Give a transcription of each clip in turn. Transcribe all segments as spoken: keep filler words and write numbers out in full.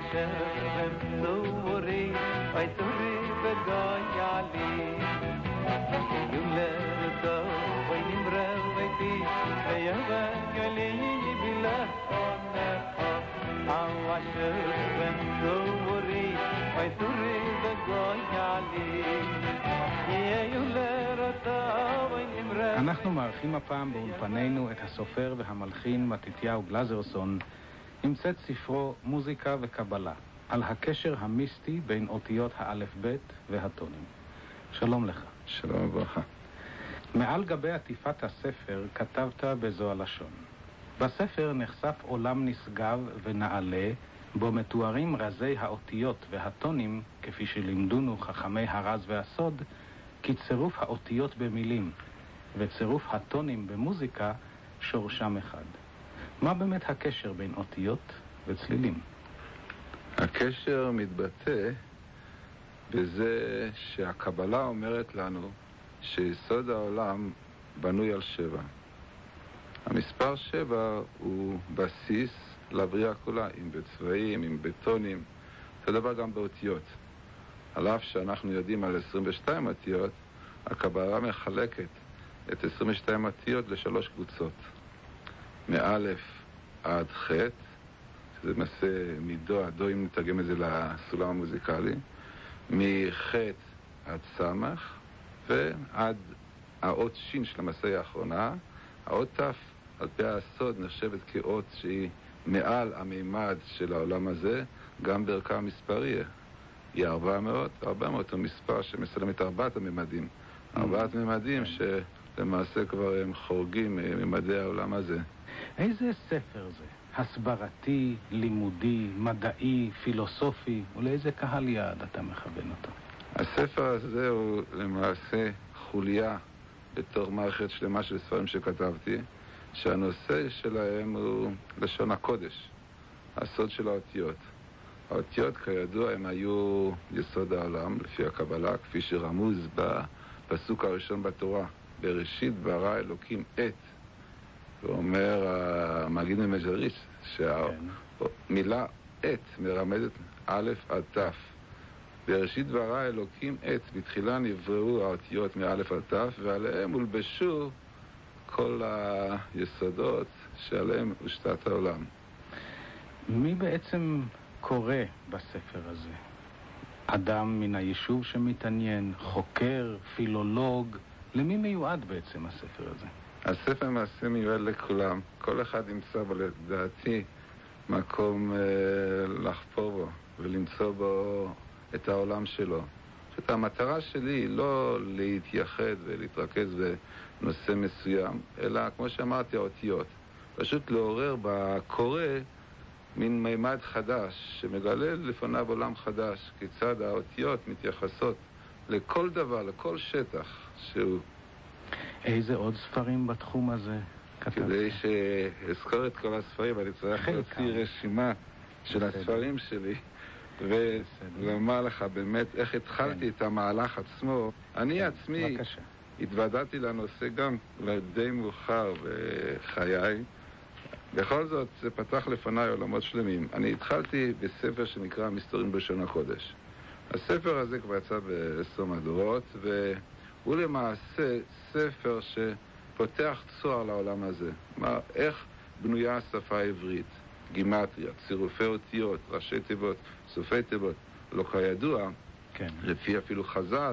אשר בצורי ויצורי בגויאלי יולדו ונמרה ביתי ויבגלי בלחונך אשר בצורי ויצורי בגויאלי יולדו ונמרה. אנחנו מארחים הפעם באולפנינו את הסופר והמלחין מתתיהו גלזרסון עם צאת ספרו מוזיקה וקבלה על הקשר המיסטי בין אותיות האלף בית והטונים. שלום לך. שלום וברכה. מעל גבי עטיפת הספר כתבת בזו הלשון: בספר נחשף עולם נשגב ונעלה בו מתוארים רזי האותיות והטונים כפי שלימדונו חכמי הרז והסוד, כי צירוף האותיות במילים וצירוף הטונים במוזיקה שורשם אחד. מה באמת הקשר בין אותיות וצלילים? הקשר מתבטא בזה שהקבלה אומרת לנו שיסוד העולם בנוי על שבע. המספר שבע הוא בסיס לבריאה כולה, אם בצבעים, אם בטונים, זה דבר גם באותיות. על אף שאנחנו יודעים על עשרים ושתיים אותיות, הקבלה מחלקת את עשרים ושתיים אותיות לשלוש קבוצות. מאלף עד ח', שזה למעשה מדו, הדו אם נתרגם את זה לסולם המוזיקלי, מח' עד סמך, ועד האות שין של המסע האחרונה. האות ת' על פי הסוד נחשבת כאות שהיא מעל המימד של העולם הזה, גם בערכה המספרי. היא ארבע מאות, ארבע מאות הוא מספר שמסלם את ארבעת הממדים. ארבעת ממדים שלמעשה כבר הם חורגים ממדי העולם הזה. איזה ספר זה? הסברתי, לימודי, מדעי, פילוסופי, ולאיזה קהל יעד אתה מכוון אותו? הספר הזה הוא למעשה חוליה בתור מערכת שלמה של ספרים שכתבתי, שהנושא שלהם הוא לשון הקודש, הסוד של האותיות. האותיות כידוע הם היו יסוד העולם לפי הקבלה, כפי שרמוז בפסוק הראשון בתורה, בראשית ברא אלוקים את. ואומר המגיד ממזריש שהמילה את מרמזת א' עד ת'. בראשית ברא אלוקים את, בתחילה נבראו האותיות מאלף עד ת', ועליהם הולבשו כל היסודות שעליהם הושתת העולם. מי בעצם קורא בספר הזה? אדם מן היישוב שמתעניין, חוקר, פילולוג? למי מיועד בעצם הספר הזה? הספר מעשה מיועד לכולם. כל אחד ימצא בו לדעתי מקום אה, לחפור בו ולמצוא בו את העולם שלו. זאת המטרה שלי היא לא להתייחד ולהתרכז בנושא מסוים, אלא כמו שאמרתי, האותיות. פשוט לעורר בקורא מין מימד חדש שמגלה לפניו עולם חדש, כיצד האותיות מתייחסות לכל דבר, לכל שטח שהוא. איזה עוד ספרים בתחום הזה כתבת? כדי שאזכור את כל הספרים, אני צריך להוציא רשימה של הספרים שלי ולומר לך באמת איך התחלתי את המהלך עצמו. אני עצמי התוודעתי לנושא גם די מאוחר בחיי. בכל זאת זה פתח לפניי עולמות שלמים. אני התחלתי בספר שנקרא מסתורים בלשון הקודש. הספר הזה כבר יצא בעשר מהדורות, והוא למעשה ספר שפותח צוהר לעולם הזה. מה, איך בנויה השפה העברית? גימטריה, צירופי אותיות, ראשי תיבות, סופי תיבות. לא כידוע, כן. לפי אפילו חז"ל,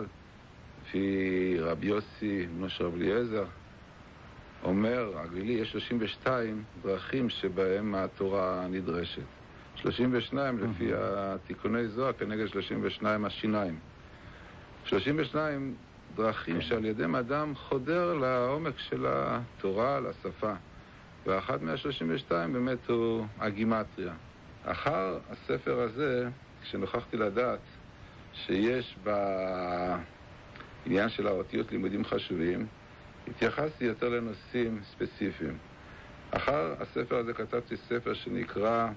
לפי רבי יוסי משה רב אליעזר, אומר, הגלילי, יש שלושים ושתיים דרכים שבהם התורה נדרשת. שלושים ושתיים לפי התיקוני זוהר כנגד שלושים ושתיים השיניים. שלושים ושתיים דרכים שעל ידם אדם חודר לעומק של התורה, לשפה. ואחת מה-שלושים ושתיים באמת הוא הגימטריה. אחר הספר הזה, כשנוכחתי לדעת שיש בעניין של האותיות לימודים חשובים, התייחסתי יותר לנושאים ספציפיים. אחר הספר הזה כתבתי ספר שנקרא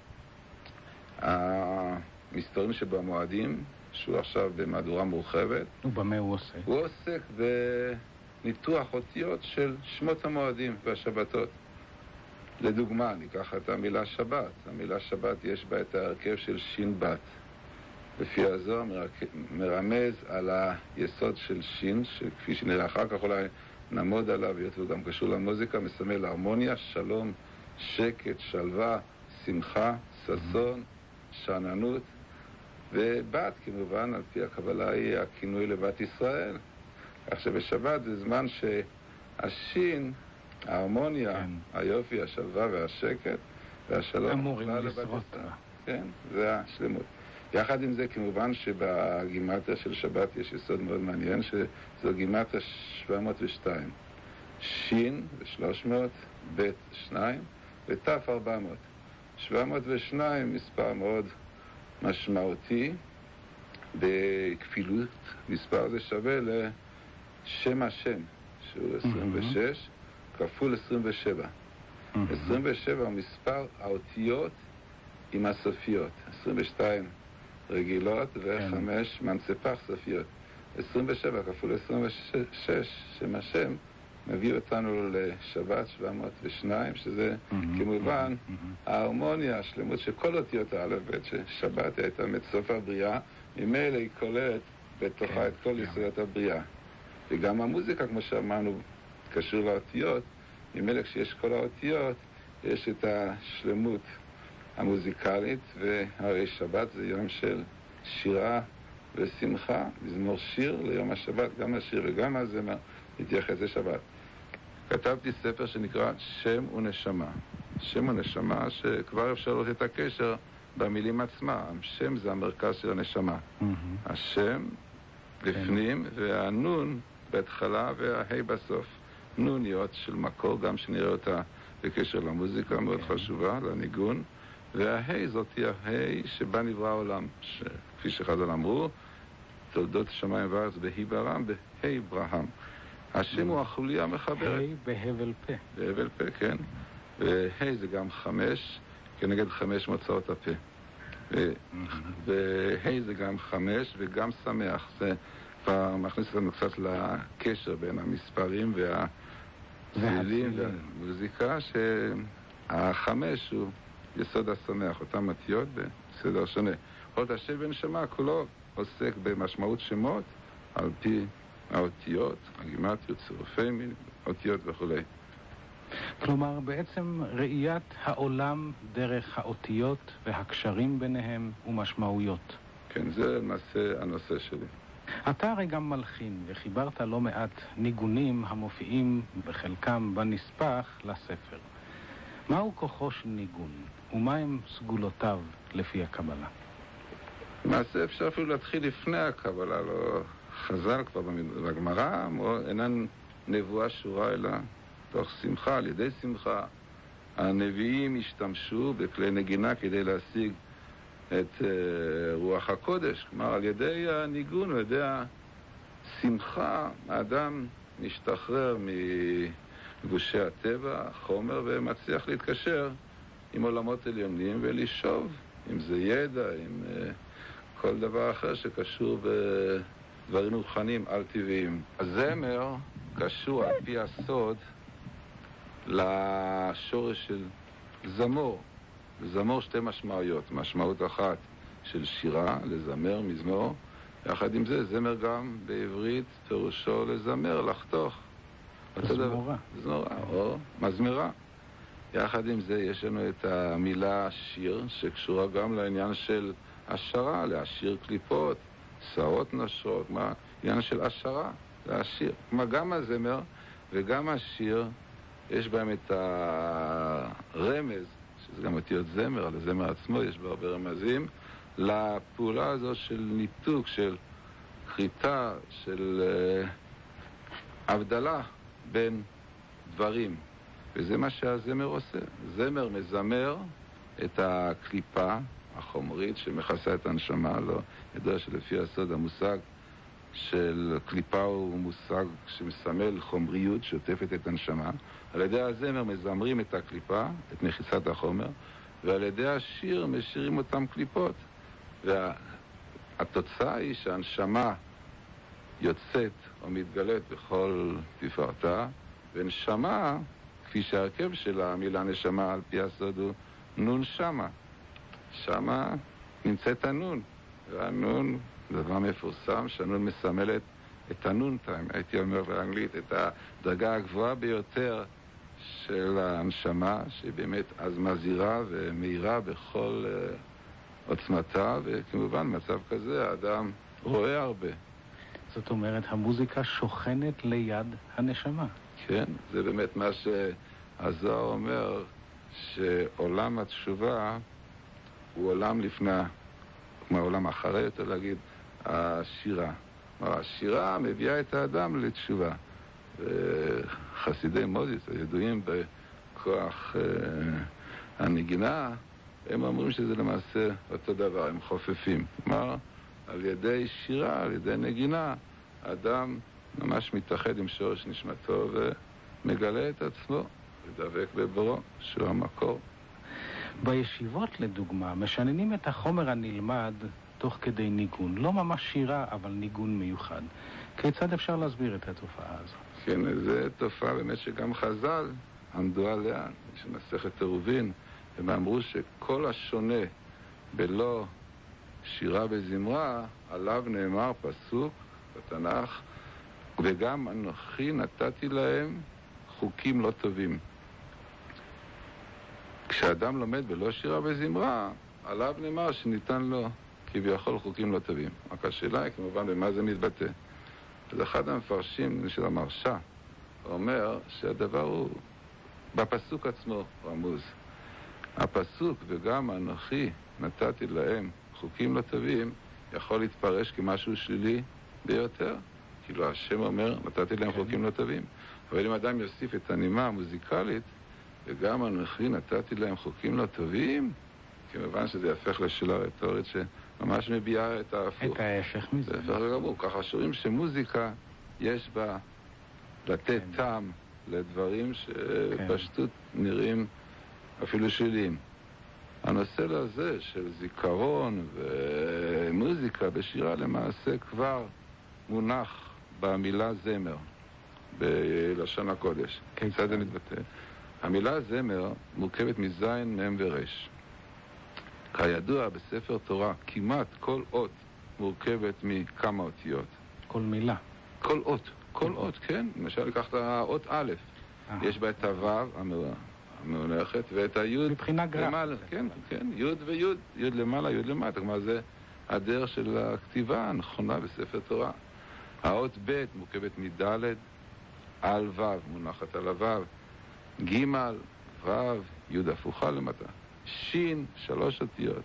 המסתורים שבמועדים, שהוא עכשיו במהדורה מורחבת. ובמה הוא עוסק? הוא עוסק בניתוח אותיות של שמות המועדים והשבתות. לדוגמה, ניקח את המילה שבת. המילה שבת יש בה את ההרכב של שין בת. לפי הזוהר מרמז על היסוד של שין, שכפי שנראה אחר כך אולי נעמוד עליו, היות הוא גם קשור למוזיקה, מסמל הרמוניה, שלום, שקט, שלווה, שמחה, ששון, שאננות, ובת כמובן על פי הקבלה היא הכינוי לבת ישראל. כך שבשבת זה זמן שהשין, ההרמוניה, כן. היופי, השלווה והשקט והשלום אמורים לשרות. כן, זה השלמות. יחד עם זה, כמובן שבגימטריה של שבת יש יסוד מאוד מעניין, שזו גימטריה שבע מאות ושתיים. שין ו-שלוש מאות, בית שניים ותף ארבע מאות. שבע מאות ושתיים מספר מאוד משמעותי בכפילות. מספר הזה שווה לשם השם, שהוא עשרים ושש, כפול עשרים ושבע. עשרים ושבע הוא מספר האותיות עם הסופיות. עשרים ושתיים רגילות וחמש מנצפח סופיות. עשרים ושבע כפול עשרים ושש, שם השם, מביא אותנו לשבת שבע מאות ושתיים, שזה כמובן ההרמוניה, השלמות של כל אותיות האלף בית, ששבת הייתה מסוף הבריאה, ממילא היא כוללת בתוכה את כל יסודות הבריאה. וגם המוזיקה, כמו שאמרנו, קשור לאותיות, ממילא כשיש כל האותיות, יש את השלמות המוזיקלית, והרי שבת זה יום של שירה ושמחה, מזמור שיר ליום השבת, גם השיר וגם הזמר מתייחס לשבת. כתבתי ספר שנקרא שם ונשמה. שם ונשמה שכבר אפשר לראות את הקשר במילים עצמה. השם זה המרכז של הנשמה. השם בפנים והנון בהתחלה וההי בסוף. נוניות של מקור, גם שנראה אותה בקשר למוזיקה מאוד חשובה, לניגון. וההי זאת היא ההי שבה נברא העולם, כפי שחז"ל אמרו, תולדות שמיים וארץ בהי ברם, בהי ברהם. השם הוא החוליה המחברת. ה' בהבל פה. בהבל פה, כן. וה' זה גם חמש, כנגד חמש מוצאות הפה. וה' זה גם חמש וגם שמח. זה כבר מכניס אותנו קצת לקשר בין המספרים והצלילים והמוזיקה, שהחמש הוא יסוד השמח, אותם אותיות בסדר שונה. עוד השם ונשמה כולו עוסק במשמעות שמות על פי האותיות, הגימטריות, צירופי מין, אותיות וכו'. כלומר, בעצם ראיית העולם דרך האותיות והקשרים ביניהם ומשמעויות. כן, זה למעשה הנושא שלי. אתה הרי גם מלחין, וחיברת לא מעט ניגונים המופיעים בחלקם בנספח לספר. מהו כוחו של ניגון, ומהם סגולותיו לפי הקבלה? למעשה אפשר אפילו להתחיל לפני הקבלה, לא חז"ל כבר בגמרא, אינן נבואה שורה אלא תוך שמחה, על ידי שמחה. הנביאים השתמשו בכלי נגינה כדי להשיג את uh, רוח הקודש, כלומר על ידי הניגון, על ידי השמחה, האדם משתחרר מגושי הטבע, החומר, ומצליח להתקשר עם עולמות עליונים ולשאוב, אם זה ידע, עם uh, כל דבר אחר שקשור בדברים רוחניים על טבעיים. הזמר קשור על פי הסוד לשורש של זמור. זמור שתי משמעויות, משמעות אחת של שירה, לזמר, מזמור. יחד עם זה, זמר גם בעברית פירושו לזמר, לחתוך. זמורה. זמורה, או מזמרה. יחד עם זה יש לנו את המילה שיר, שקשורה גם לעניין של השרה, להשיר קליפות, שערות נשרות, מה? עניין של השרה, להשיר. כלומר, גם הזמר וגם השיר, יש בהם את הרמז, שזה גם אותיות זמר, על הזמר עצמו יש בה הרבה רמזים, לפעולה הזו של ניתוק, של חיטה, של uh, הבדלה בין דברים. וזה מה שהזמר עושה. זמר מזמר את הקליפה החומרית שמכסה את הנשמה. לא ידוע שלפי הסוד המושג של קליפה הוא מושג שמסמל חומריות שעוטפת את הנשמה. על ידי הזמר מזמרים את הקליפה, את מחיצת החומר, ועל ידי השיר משירים אותם קליפות. והתוצאה היא שהנשמה יוצאת או מתגלית בכל תפארתה, ונשמה כפי שהרכב של המילה נשמה על פי הסוד הוא נון שמה. שמה נמצאת הנון, והנון זה דבר מפורסם, שהנון מסמלת את הנון טיים, הייתי אומר באנגלית, את הדרגה הגבוהה ביותר של הנשמה, שהיא באמת אז מזהירה ומהירה בכל uh, עוצמתה, וכמובן מצב כזה האדם רואה הרבה. זאת אומרת, המוזיקה שוכנת ליד הנשמה. כן, זה באמת מה שהזוהר אומר, שעולם התשובה הוא עולם לפני, כמו העולם אחרי יותר להגיד, השירה. השירה מביאה את האדם לתשובה. חסידי מוזיס הידועים בכוח אה, הנגינה, הם אומרים שזה למעשה אותו דבר, הם חופפים. כלומר, על ידי שירה, על ידי נגינה, האדם ממש מתאחד עם שורש נשמתו ומגלה את עצמו, ודבק בבורו, שהוא המקור. בישיבות, לדוגמה, משננים את החומר הנלמד תוך כדי ניגון. לא ממש שירה, אבל ניגון מיוחד. כיצד אפשר להסביר את התופעה הזו? כן, זו תופעה באמת שגם חז"ל עמדו עליה, שמסכת עירובין, הם אמרו שכל השונה בלא שירה וזמרה, עליו נאמר פסוק בתנ"ך, וגם אנוכי נתתי להם חוקים לא טובים. כשאדם לומד בלא שירה וזמרה, עליו נאמר שניתן לו כביכול חוקים לא טובים. רק השאלה היא כמובן במה זה מתבטא. אז אחד המפרשים של המרשה אומר שהדבר הוא בפסוק עצמו רמוז. הפסוק וגם אנוכי נתתי להם חוקים לא טובים יכול להתפרש כמשהו שלילי ביותר. כאילו השם אומר נתתי להם חוקים לא טובים. אבל אם אדם יוסיף את הנימה המוזיקלית וגם אנוכי נתתי להם חוקים לא טובים, כמובן שזה יהפך לשאלה רטורית שממש מביעה את ההפוך. את ההפך מזה. זה הפך לגמור. ככה שרואים שמוזיקה יש בה לתת כן. טעם לדברים שפשטות כן. נראים אפילו שליליים. הנושא לזה של זיכרון ומוזיקה בשירה למעשה כבר מונח במילה זמר, בלשון הקודש. כיצד זה מתבטא? המילה זמר מורכבת מזין, מם ורש. כידוע בספר תורה כמעט כל אות מורכבת מכמה אותיות. כל מילה. כל אות, כל אות, כן. למשל לקחת האות א', יש בה את הו' המאונחת ואת היוד מבחינה למעלה. כן, כן, יוד ויוד, יוד למעלה, יוד למטה. כלומר זה הדרך של הכתיבה הנכונה בספר תורה. האות ב' מורכבת מד' על ו', מונחת על הו', ג' ו', יוד הפוכה למטה. שין, שלוש אותיות,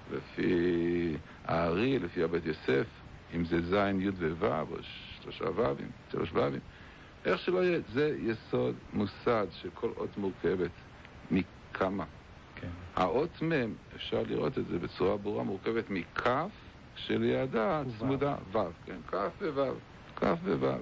לפי הארי, לפי הבית יוסף, אם זה זין, יוד וו' או שלושה ו'ים, שלוש ו'ים. איך שלא יהיה, זה יסוד מוסד שכל אות מורכבת מכמה. כן. האות מ', אפשר לראות את זה בצורה ברורה, מורכבת מכף שלידה צמודה ו', כן, כף וו', כף וו'.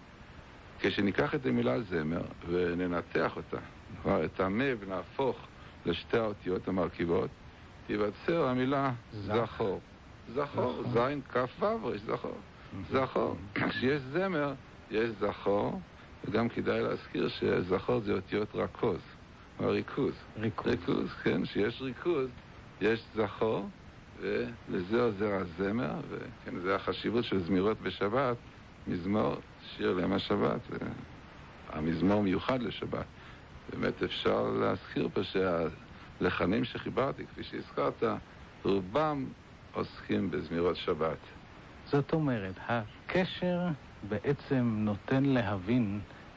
כשניקח את המילה זמר וננתח אותה, כבר את המ' ונהפוך לשתי האותיות המרכיבות, תיווצר המילה זכור. זכור, זין, כף ו', יש זכור. זכור. כשיש זמר, יש זכור, וגם כדאי להזכיר שזכור זה אותיות רכוז, או ריכוז. ריכוז. ריכוז, כן, שיש ריכוז, יש זכור, ולזה עוזר הזמר, וכן, זה החשיבות של זמירות בשבת, מזמור, שיר ליום השבת, המזמור מיוחד לשבת. באמת אפשר להזכיר פה שהלחנים שחיברתי, כפי שהזכרת, רובם עוסקים בזמירות שבת. זאת אומרת, הקשר בעצם נותן להבין,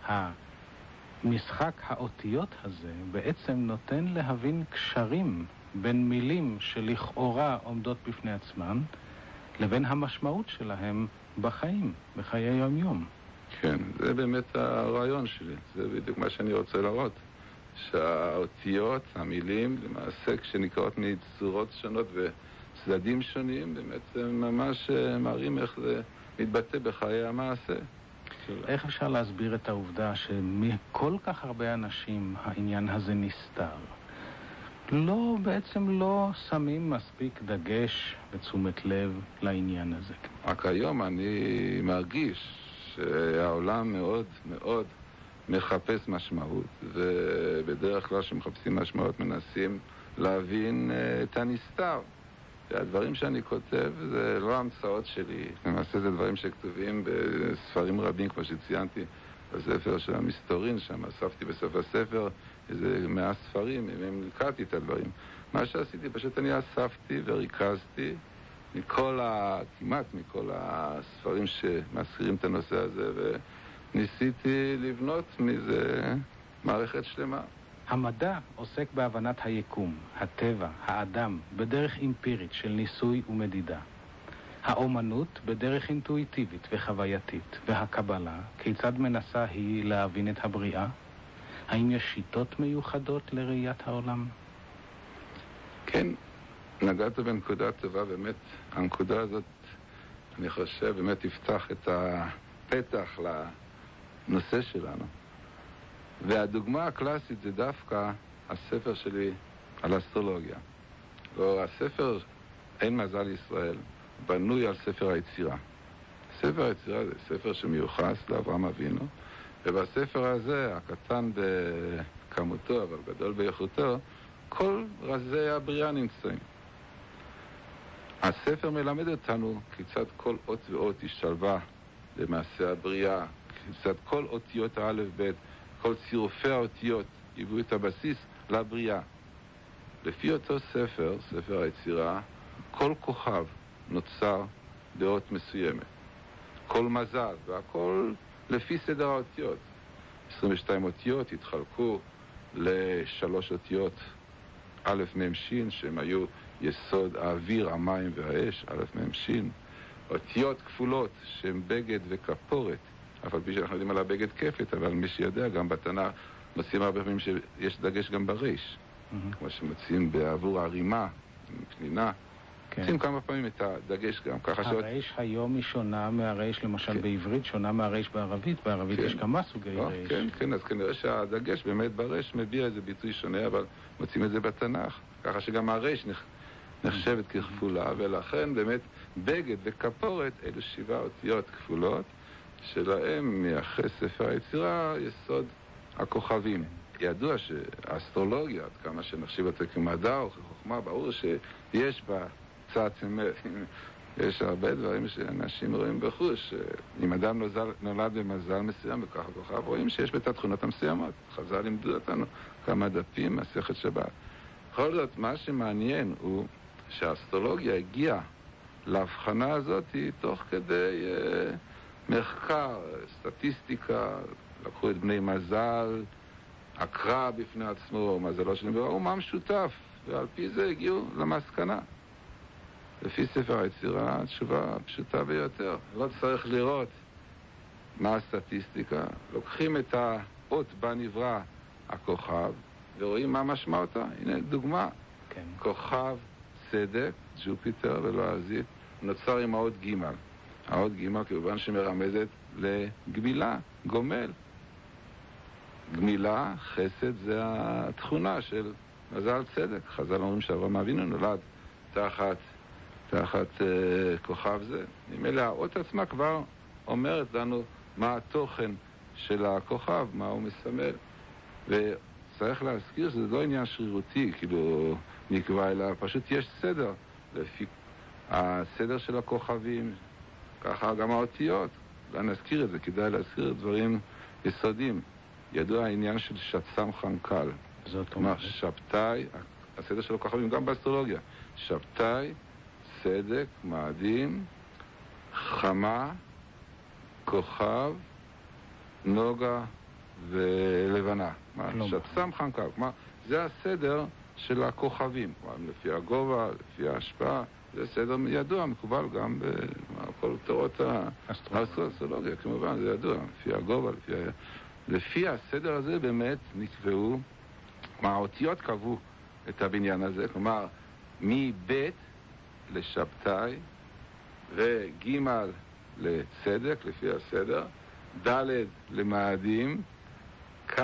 המשחק האותיות הזה בעצם נותן להבין קשרים בין מילים שלכאורה עומדות בפני עצמן, לבין המשמעות שלהם בחיים, בחיי יום-יום. כן, זה באמת הרעיון שלי, זה בדיוק מה שאני רוצה להראות. שהאותיות, המילים, למעשה כשנקראות מצורות שונות וצדדים שונים, באמת ממש מראים איך זה מתבטא בחיי המעשה. איך אפשר להסביר את העובדה שמכל כך הרבה אנשים העניין הזה נסתר? לא, בעצם לא שמים מספיק דגש ותשומת לב לעניין הזה. רק היום אני מרגיש שהעולם מאוד מאוד מחפש משמעות, ובדרך כלל שמחפשים משמעות מנסים להבין את הנסתר. והדברים שאני כותב זה לא המצאות שלי, למעשה זה דברים שכתובים בספרים רבים, כמו שציינתי, בספר של המסתורין, שם אספתי בסוף הספר איזה מאה ספרים, הם נלקטתי את הדברים. מה שעשיתי, פשוט אני אספתי וריכזתי מכל ה... כמעט מכל הספרים שמזכירים את הנושא הזה, וניסיתי לבנות מזה מערכת שלמה. המדע עוסק בהבנת היקום, הטבע, האדם, בדרך אמפירית של ניסוי ומדידה. האומנות בדרך אינטואיטיבית וחווייתית, והקבלה, כיצד מנסה היא להבין את הבריאה? האם יש שיטות מיוחדות לראיית העולם? כן, נגעת בנקודה טובה, באמת, הנקודה הזאת, אני חושב, באמת תפתח את הפתח לנושא שלנו. והדוגמה הקלאסית זה דווקא הספר שלי על אסטרולוגיה. לא, הספר אין מזל ישראל בנוי על ספר היצירה. ספר היצירה זה ספר שמיוחס לאברהם אבינו, ובספר הזה, הקטן בכמותו אבל גדול באיכותו, כל רזי הבריאה נמצאים. הספר מלמד אותנו כיצד כל אות ואות השתלבה למעשה הבריאה, כיצד כל אותיות האלף בית, כל צירופי האותיות היוו את הבסיס לבריאה. לפי אותו ספר, ספר היצירה, כל כוכב נוצר באות מסוימת. כל מזל, והכל לפי סדר האותיות. עשרים ושתיים אותיות התחלקו לשלוש אותיות א' מ' ש', שהם היו יסוד האוויר, המים והאש, א' מ' ש'. אותיות כפולות שהן בגד וכפורת, אף על פי שאנחנו יודעים על הבגד כפת, אבל מי שיודע, גם בתנ"ך מוצאים הרבה פעמים שיש דגש גם בריש, mm-hmm. כמו שמוצאים בעבור הרימה, פנינה. כן. מוצאים כמה פעמים את הדגש גם. ככה הריש שעות... היום היא שונה מהריש, למשל כן. בעברית, שונה מהריש בערבית. בערבית כן. יש כמה סוגי לא, ריש. כן, כן, אז כנראה שהדגש באמת בריש מביע איזה ביטוי שונה, אבל מוצאים את זה בתנ"ך. ככה שגם הריש נח... נחשבת ככפולה, ולכן באמת בגד וכפורת אלו שבעה אותיות כפולות, שלהם מייחס ספר היצירה יסוד הכוכבים. ידוע שהאסטרולוגיה, עד כמה שנחשיב אותה כמדע או כחוכמה, ברור שיש בה צד אמת. יש הרבה דברים שאנשים רואים בחוש. אם אדם נולד, נולד במזל מסוים בכך הכוכב, רואים שיש בה את התכונות המסוימות. חז"ל לימדו אותנו כמה דפים מסכת שבת. בכל זאת, מה שמעניין הוא שהאסטרולוגיה הגיעה להבחנה הזאת תוך כדי uh, מחקר, סטטיסטיקה, לקחו את בני מזל, הקרא בפני עצמו, מזלו שלהם, וראו מה משותף, ועל פי זה הגיעו למסקנה. לפי ספר היצירה, התשובה פשוטה ביותר. לא צריך לראות מה הסטטיסטיקה. לוקחים את האות בה נברא הכוכב, ורואים מה משמע אותה. הנה דוגמה. כן. כוכב צדק, ג'ופיטר ולועזית, נוצר עם האות ג'. האות ג' כמובן שמרמזת לגמילה, גומל. גמילה, חסד, זה התכונה של מזל צדק. חז"ל אומרים שאברהם אבינו נולד תחת, תחת uh, כוכב זה. ממילא האות עצמה כבר אומרת לנו מה התוכן של הכוכב, מה הוא מסמל. וצריך להזכיר שזה לא עניין שרירותי, כאילו נקבע, אלא פשוט יש סדר. לפי הסדר של הכוכבים, ככה גם האותיות. לא נזכיר את זה, כדאי להזכיר דברים יסודיים. ידוע העניין של שצ"ם חנקל. זאת אומרת. שבתאי, הסדר של הכוכבים גם באסטרולוגיה. שבתאי, צדק, מאדים, חמה, כוכב, נוגה ולבנה. שצ"ם חנקל. כלומר, זה הסדר של הכוכבים. כלומר, לפי הגובה, לפי ההשפעה. זה סדר ידוע, מקובל גם בכל תורות האסטרולוגיה, כמובן, זה ידוע. לפי הגובה, לפי... לפי הסדר הזה באמת נקבעו, כלומר, האותיות קבעו את הבניין הזה, כלומר, מבית לשבתאי וג' לצדק, לפי הסדר, ד' למאדים, כ'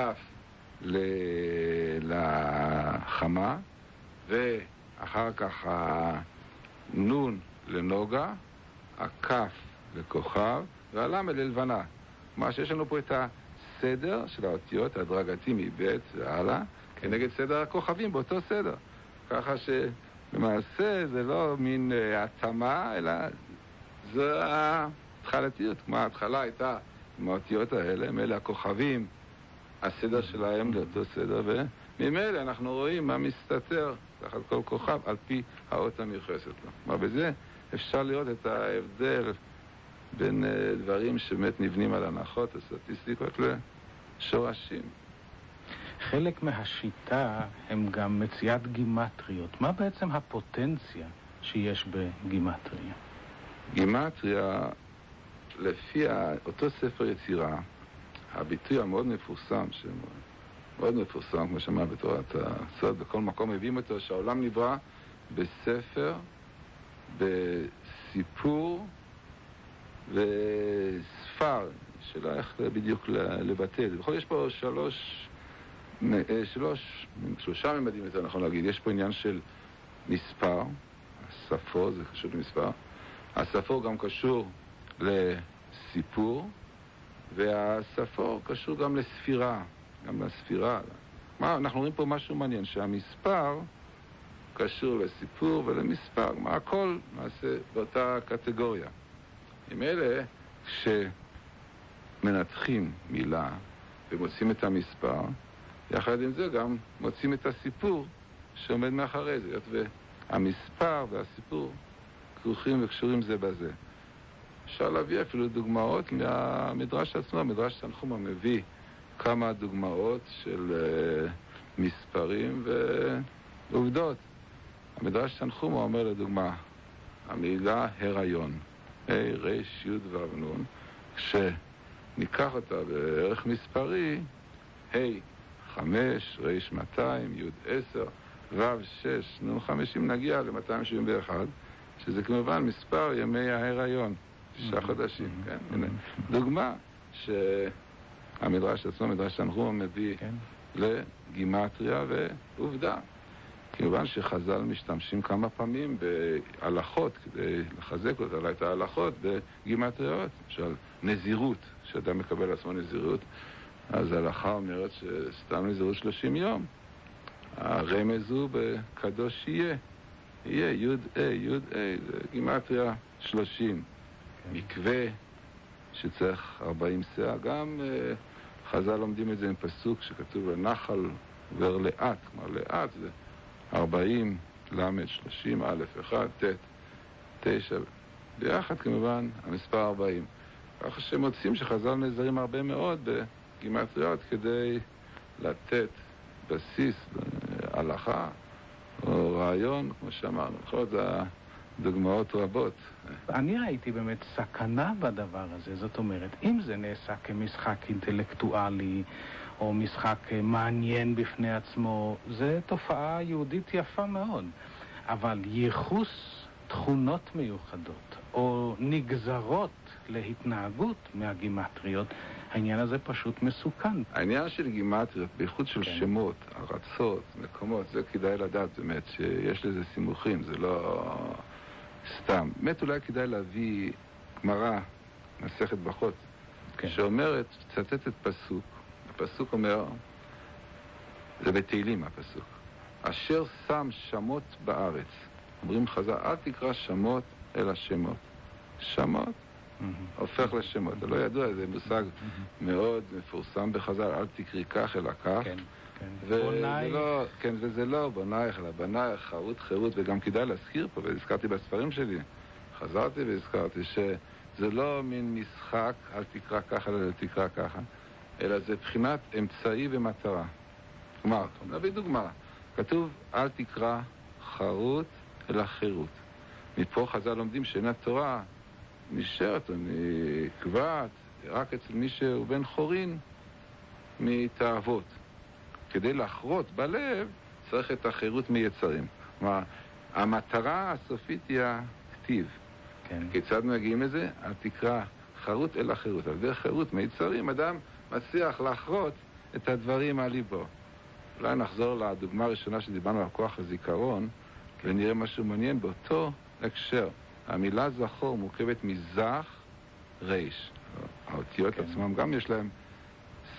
לחמה, ואחר כך הנון לנוגה, הכף לכוכב, והלמד ללבנה. כלומר שיש לנו פה את הסדר של האותיות ההדרגתי מבית והלאה, כנגד סדר הכוכבים באותו סדר. ככה שלמעשה זה לא מין התאמה, אלא זו ההתחלתיות. כמו ההתחלה הייתה עם האותיות האלה, הם אלה הכוכבים, הסדר שלהם לאותו סדר, וממילא אנחנו רואים מה מסתתר תחת כל כוכב על פי האות המיוחסת לו. כלומר, בזה אפשר לראות את ההבדל בין דברים שבאמת נבנים על הנחות הסטטיסטיקות לשורשים. חלק מהשיטה הם גם מציאת גימטריות. מה בעצם הפוטנציה שיש בגימטריה? גימטריה, לפי אותו ספר יצירה, הביטוי המאוד מפורסם, מאוד מפורסם, כמו שאמר בתורת הסוד, בכל מקום מביאים אותו, שהעולם נברא בספר, בסיפור וספר, שלא איך בדיוק לבטא. בכל יש פה שלוש, שלוש, שלושה ממדים יותר נכון להגיד. יש פה עניין של מספר, הספור, זה קשור למספר. הספור גם קשור לסיפור, והספור קשור גם לספירה, גם לספירה. מה, אנחנו רואים פה משהו מעניין, שהמספר קשור לסיפור ולמספר. מה, הכל מעשה באותה קטגוריה. עם אלה, כשמנתחים מילה ומוצאים את המספר, יחד עם זה גם מוצאים את הסיפור שעומד מאחורי זה. והמספר והסיפור כרוכים וקשורים זה בזה. אפשר להביא אפילו דוגמאות מהמדרש עצמו. המדרש תנחומא מביא כמה דוגמאות של uh, מספרים ועובדות. המדרש תנחומא אומר לדוגמה, המילה הריון, ה' ר' י' ו' נ', כשניקח אותה בערך מספרי, ה' חמש, ר' מאתיים, י' עשר, ו' שש, נ' חמישים, נגיע ל-מאתיים שבעים ואחת, שזה כמובן מספר ימי ההיריון, תשעה חודשים, כן? הנה, דוגמה שהמדרש עצמו, המדרש תנחומא מביא לגימטריה ועובדה. כמובן שחז"ל משתמשים כמה פעמים בהלכות כדי לחזק אותה, אולי את ההלכות בגימטריות, למשל נזירות, שאדם מקבל עצמו נזירות, אז ההלכה אומרת שסתם נזירות שלושים יום. הרמז הוא בקדוש יהיה, יהיה י' ה' י' ה', זה גימטריה שלושים. מקווה שצריך ארבעים שאה, גם uh, חז"ל לומדים את זה עם פסוק שכתוב בנחל עובר לאט, כלומר לאט זה ארבעים, למד, שלושים, א', אחד, ת', תשע, ביחד כמובן המספר ארבעים. ככה שמוצאים שחז"ל נזרים הרבה מאוד בגימטריות כדי לתת בסיס, הלכה או רעיון, כמו שאמרנו. בכל זאת דוגמאות רבות. אני ראיתי באמת סכנה בדבר הזה. זאת אומרת, אם זה נעשה כמשחק אינטלקטואלי או משחק מעניין בפני עצמו, זה תופעה יהודית יפה מאוד. אבל ייחוס תכונות מיוחדות או נגזרות להתנהגות מהגימטריות, העניין הזה פשוט מסוכן. העניין של גימטריות, בייחוד של כן. שמות, ארצות, מקומות, זה כדאי לדעת באמת שיש לזה סימוכים, זה לא סתם. באמת אולי כדאי להביא גמרא, מסכת ברכות, כן. שאומרת, צטטת פסוק, הפסוק אומר, זה בתהילים הפסוק, אשר שם שמות בארץ. אומרים חז"ל, אל תקרא שמות אלא שמות. שמות mm-hmm. הופך לשמות. זה לא ידוע, זה מושג mm-hmm. מאוד מפורסם בחז"ל, אל תקרי כך אלא כך. כן, כן. וזה לא, כן, וזה לא בנייך אלא בנייך, חירות, חירות, וגם כדאי להזכיר פה, והזכרתי בספרים שלי, חזרתי והזכרתי שזה לא מין משחק, אל תקרא ככה אלא תקרא ככה, אלא זה בחינת אמצעי ומטרה. כלומר, נביא דוגמה, כתוב אל תקרא חרות אלא חירות. מפה חז"ל לומדים שאין תורה נשארת או נקבעת רק אצל מי שהוא בן חורין מתאוות. כדי לחרות בלב צריך את החירות מיצרים. כלומר, המטרה הסופית היא הכתיב. כן. כיצד מגיעים לזה? אל תקרא חרות אלא חירות. על דרך חירות מיצרים אדם מצליח לחרות את הדברים על ליבו. אולי נחזור לדוגמה הראשונה שדיברנו על כוח הזיכרון, כן. ונראה משהו מעניין באותו הקשר. המילה זכור מורכבת מזך ריש. האותיות כן. עצמם גם יש להם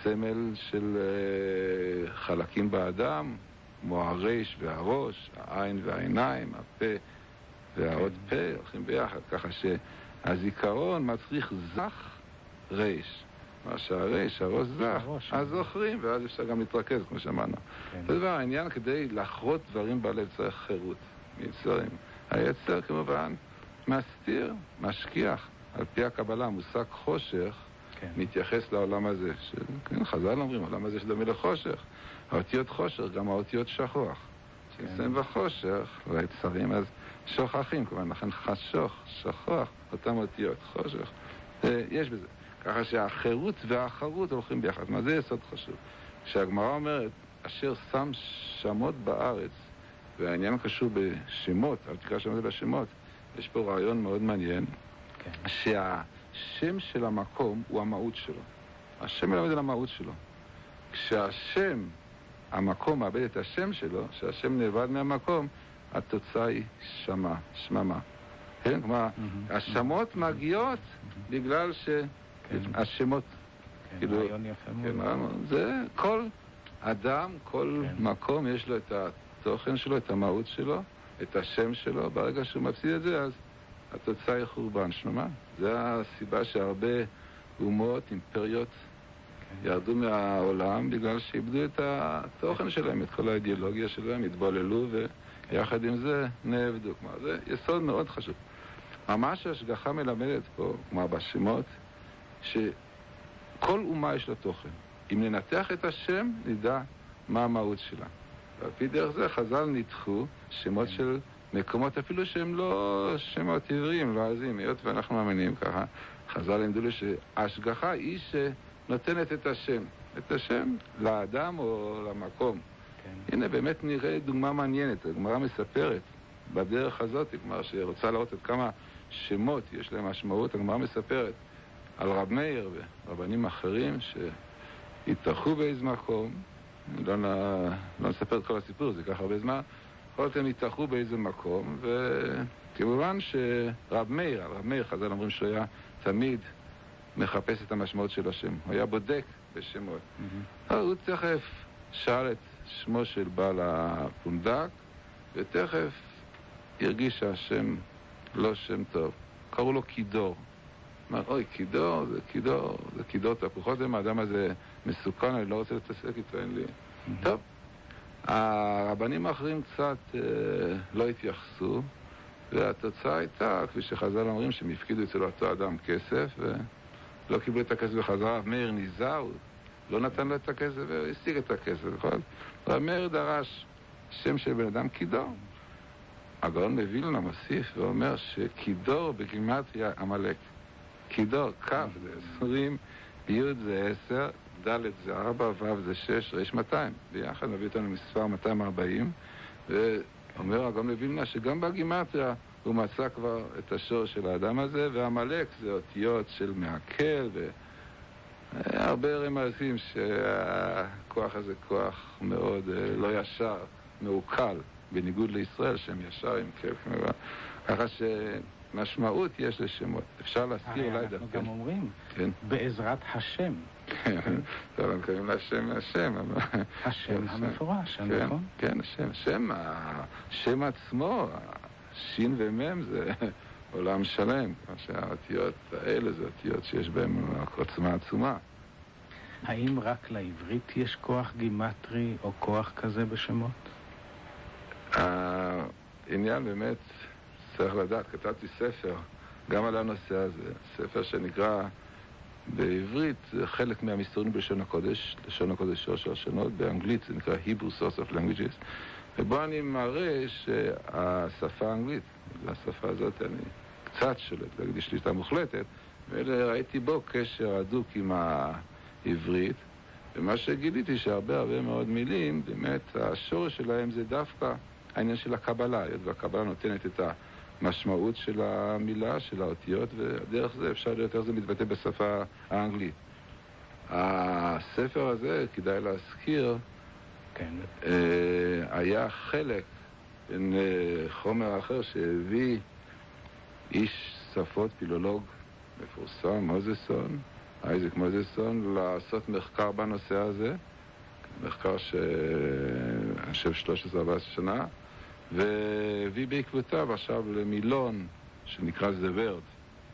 סמל של uh, חלקים באדם, כמו הרש והראש, העין והעיניים, הפה והעוד פה, הולכים ביחד, ככה שהזיכרון מצריך זך רש. מה שהרש, הראש זך, אז זוכרים, ואז אפשר גם להתרכז, כמו שאמרנו. זה דבר, העניין כדי לחרות דברים בלב צריך חירות מיצרים. היצר כמובן מסתיר, משכיח. על פי הקבלה, המושג חושך מתייחס לעולם הזה. חז"ל אומרים, העולם הזה שדומה לחושך. האותיות חושך, גם האותיות שכוח. כשנסיים בחושך, והיצרים אז שוכחים, כמובן, לכן חשוך, שכוח, אותם אותיות, חושך. יש בזה. ככה שהחירות והאחרות הולכים ביחד. מה זה יסוד חשוב? כשהגמרא אומרת, אשר שם שמות בארץ, והעניין קשור בשמות, אל תקרא שמות לשמות, יש פה רעיון מאוד מעניין, okay. שהשם של המקום הוא המהות שלו. השם מלמד על המהות שלו. כשהשם, המקום מאבד את השם שלו, כשהשם נאבד מהמקום, התוצאה היא שמה, שממה. כן? כלומר, mm-hmm. השמות mm-hmm. מגיעות mm-hmm. בגלל ש... כן. השמות. כן, כאילו, רעיון יפה כן, מאוד. זה כל אדם, כל כן. מקום יש לו את התוכן שלו, את המהות שלו, את השם שלו. ברגע שהוא מפסיד את זה, אז התוצאה היא חורבן. שנאמר, זה הסיבה שהרבה אומות, אימפריות, כן. ירדו מהעולם בגלל שאיבדו את התוכן שלהם, את כל האידיאולוגיה שלהם, התבוללו ויחד כן. עם זה נעבדו. כלומר, זה יסוד מאוד חשוב. ממש השגחה מלמדת פה, כמו בשמות, שכל אומה יש לה תוכן. אם ננתח את השם, נדע מה המהות שלה. ועל פי דרך זה חז"ל ניתחו שמות של מקומות, אפילו שהם לא שמות עבריים, לא עזים, היות ואנחנו מאמינים ככה. חז"ל לימדו לי שההשגחה היא שנותנת את השם. את השם לאדם או למקום. כן. הנה באמת נראה דוגמה מעניינת. הגמרא מספרת בדרך הזאת, כלומר שרוצה לראות את כמה שמות יש להם משמעות, הגמרא מספרת על רב מאיר ורבנים אחרים שהתארחו באיזה מקום, לא, לא נספר את כל הסיפור, זה ייקח הרבה זמן, כל אותם התארחו באיזה מקום, וכמובן שרב מאיר, רב מאיר חז"ל אומרים שהוא היה תמיד מחפש את המשמעות של השם, הוא היה בודק בשמות. Mm-hmm. הוא תכף שאל את שמו של בעל הפונדק, ותכף הרגיש שהשם לא שם טוב, קראו לו קידור. אמר, אוי, קידור, זה קידור, זה קידור תפוחות, אם האדם הזה מסוכן, אני לא רוצה להתעסק איתו, אין לי. Mm-hmm. טוב, הרבנים האחרים קצת אה, לא התייחסו, והתוצאה הייתה, כפי שחז"ל אומרים, שהם הפקידו אצל אותו אדם כסף, ולא קיבלו את הכסף בחזרה. מאיר ניזהר, לא נתן לו את הכסף והשיג את הכסף, נכון? ומאיר דרש שם של בן אדם קידור. הגאון מווילנה מוסיף ואומר שקידור בגימטריה עמלק. קידור, כף זה עשרים, י' זה עשר, ד' זה ארבע, ו' זה שש, ר' מאתיים. ביחד מביא אותנו מספר מאתיים וארבעים, ואומר הגאון מווילנה שגם בגימטריה הוא מצא כבר את השור של האדם הזה, והעמלק זה אותיות של מעכל, והרבה רמזים שהכוח הזה כוח מאוד לא ישר, מעוקל. בניגוד לישראל, שהם ישר עם כיף. ככה שמשמעות יש לשמות. אפשר להזכיר אולי דווקא. אנחנו גם אומרים, כן. בעזרת השם. כן, לא קוראים להשם השם. השם המפורש, נכון? כן, השם. השם, השם עצמו, שין ומם זה עולם שלם. שהאותיות האלה זה אותיות שיש בהן עוצמה עצומה. האם רק לעברית יש כוח גימטרי או כוח כזה בשמות? העניין באמת צריך לדעת, כתבתי ספר גם על הנושא הזה, ספר שנקרא בעברית, זה חלק מהמסתורין בלשון הקודש, לשון הקודש שלוש השונות, באנגלית זה נקרא Hebrew Source of Languages, ובו אני מראה שהשפה האנגלית, לשפה הזאת אני קצת שולט, להגיד לי שליטה מוחלטת, וראיתי בו קשר הדוק עם העברית, ומה שגיליתי שהרבה הרבה מאוד מילים, באמת השורש שלהם זה דווקא העניין של הקבלה, והקבלה נותנת את המשמעות של המילה, של האותיות, ודרך זה אפשר לראות איך זה מתבטא בשפה האנגלית. הספר הזה, כדאי להזכיר, כן. היה חלק בין חומר אחר שהביא איש שפות, פילולוג מפורסם, מוזסון, אייזק מוזסון, לעשות מחקר בנושא הזה, מחקר שאני חושב שלוש עשרה ארבע עשרה שנה, והביא בעקבותיו עכשיו למילון שנקרא The Word.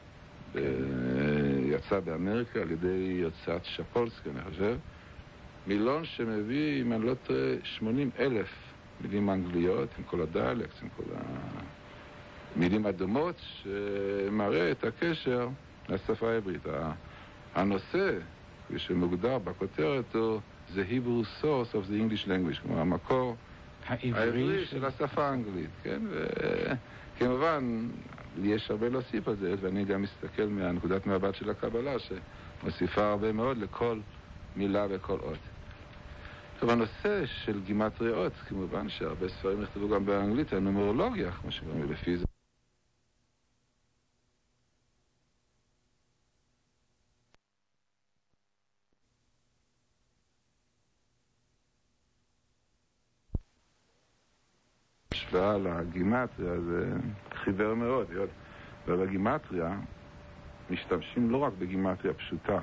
יצא באמריקה על ידי הוצאת שפולסקי, אני חושב. מילון שמביא, אם אני לא טועה, שמונים אלף מילים אנגליות, עם כל הדיאלקט, עם כל המילים הדומות, שמראה את הקשר לשפה העברית. הנושא, כפי שמוגדר בכותרת, הוא The Hebrew Source of the English Language, כלומר המקור העברי של השפה האנגלית, כן? וכמובן, לי יש הרבה להוסיף על זה, ואני גם מסתכל מהנקודת מבט של הקבלה, שמוסיפה הרבה מאוד לכל מילה וכל אות. עכשיו, הנושא של גימטריות, כמובן שהרבה ספרים נכתבו גם באנגלית, הנומרולוגיה, כמו שגם לפי זה. השוואה לגימטריה זה חיוור מאוד, ובגימטריה משתמשים לא רק בגימטריה פשוטה,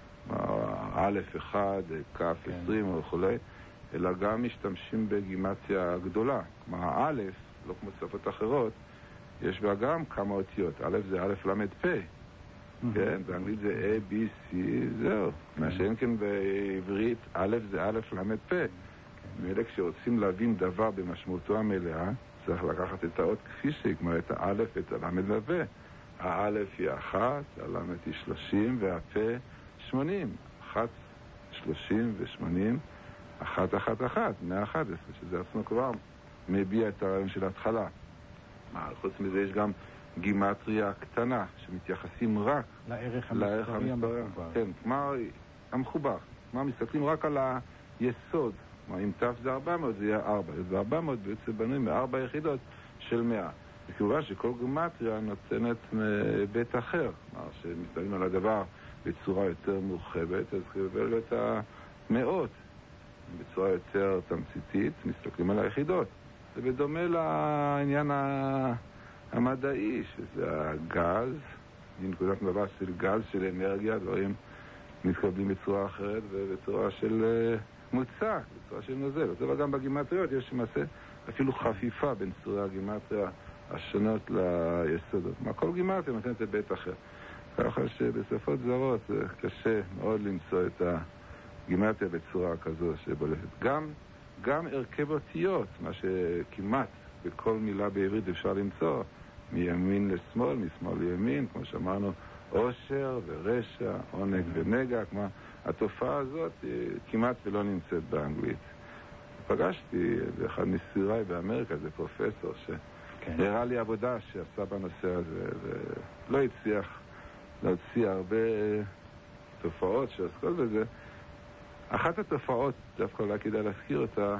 א' אחד, כ' עשרים או וכולי, אלא גם משתמשים בגימטריה גדולה. כלומר, הא', לא כמו שפות אחרות, יש בה גם כמה אותיות. א' זה א' למד פ', כן? באנגלית זה A, B, C, זהו. מה שאין כן בעברית, א' זה א' למד פ'. מאלה כשרוצים להבין דבר במשמעותו המלאה, צריך לקחת את האות כפי שהיא, כלומר את הא' ואת הלמד והפ'. הא' היא אחת, הלמד היא שלושים, והפ' שמונים. אחת, שלושים ושמונים, אחת, אחת, אחת, מאה אחת עשרה, שזה עצמו כבר מביע את הרעיון של ההתחלה. חוץ מזה יש גם גימטריה קטנה, שמתייחסים רק לערך המספרי המחובר. כן, כלומר, המחובר. כלומר, מסתכלים רק על היסוד. כלומר, אם תף זה ארבע מאות, זה יהיה ארבע. זה ארבע מאות בעצם בנוי מארבע יחידות של מאה. וכמובן שכל גימטריה נותנת בית אחר. כלומר, שמסתכלים על הדבר בצורה יותר מורחבת, אז קבל את המאות. בצורה יותר תמציתית, מסתכלים על היחידות. זה בדומה לעניין המדעי, שזה הגז, מנקודת מבט של גז, של אנרגיה, דברים מתקבלים בצורה אחרת ובצורה של מוצק, בצורה של נוזל. אבל גם בגימטריות יש למעשה אפילו חפיפה בין צורי הגימטריה השונות ליסודות. מה כל גימטריה נותנת לבית אחר. ככה שבשפות זרות זה קשה מאוד למצוא את הגימטריה בצורה כזו שבולטת. גם, גם הרכב אותיות, מה שכמעט בכל מילה בעברית אפשר למצוא, מימין לשמאל, משמאל לימין, כמו שאמרנו, עושר ורשע, עונג ונגע, כלומר, התופעה הזאת כמעט ולא נמצאת באנגלית. פגשתי באחד מסיריי באמריקה, זה פרופסור שהראה לי עבודה שעשה בנושא הזה, ולא הצליח להוציא הרבה תופעות שעוסקות בזה. אחת התופעות, דווקא אולי כדאי להזכיר אותה,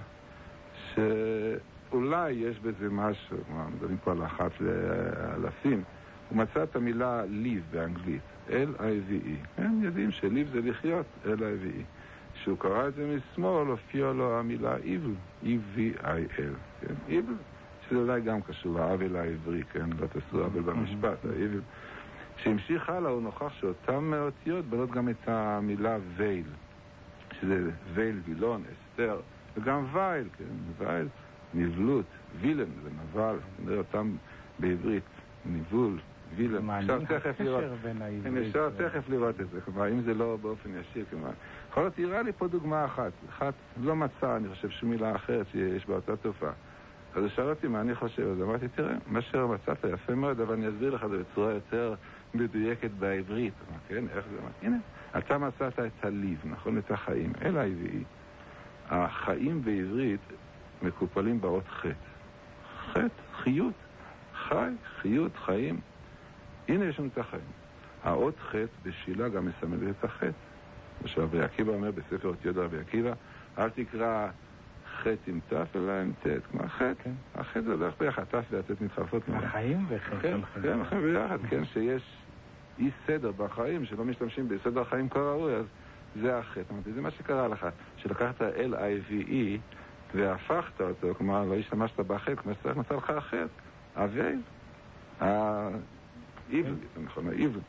שאולי יש בזה משהו, מדברים פה על אחת לאלפים, הוא מצא את המילה live באנגלית, L-I-V-E. הם יודעים שליב זה לחיות, L-I-V-E. כשהוא קרא את זה משמאל, הופיע לו המילה evil, E-V-I-L. כן? evil, שזה אולי גם קשור לעוול העברי, כן? לא תעשו עוול במשפט, ה-evil. כשהמשיך הלאה, הוא נוכח שאותם אותיות בנות גם את המילה וייל, שזה וייל, וילון, אסתר, וגם וייל, כן? וייל, נבלות, וילן, זה נבל, נראה אותם בעברית, ניבול, וילן. אפשר תכף לראות, אפשר תכף לראות את זה, כלומר, אם זה לא באופן ישיר, כלומר. יכול להיות, תראה לי פה דוגמה אחת, אחת לא מצא, אני חושב, שום מילה אחרת שיש באותה תופעה. אז הוא שאל אותי מה אני חושב, אז אמרתי, תראה, מה שמצאת יפה מאוד, אבל אני אסביר לך זה בצורה יותר מדויקת בעברית, כן? איך זה? הנה, אתה מצאת את הליב, נכון? את החיים, אל העברית. החיים בעברית מקופלים באות חטא. חטא, חיות, חי, חיות, חיים. הנה יש לנו את החיים. האות חטא בשילה גם מסמלת את החטא. עכשיו, רבי עקיבא אומר בספר אותיות רבי עקיבא, אל תקרא חטא עם תף, אלא עם תת. כמו החטא, החטא זה הולך ביחד, תף והתת מתחלפות. החיים וחטא. כן, כן, החיים ביחד, כן, שיש אי סדר בחיים, שלא משתמשים בסדר החיים כראוי, אז זה החטא. זה מה שקרה לך, שלקחת L-I-V-E והפכת אותו, כלומר, לא השתמשת בחטא, כמו שצריך מצא לך החטא. אבל, ה-Evil, זה נכון, ה-Evil.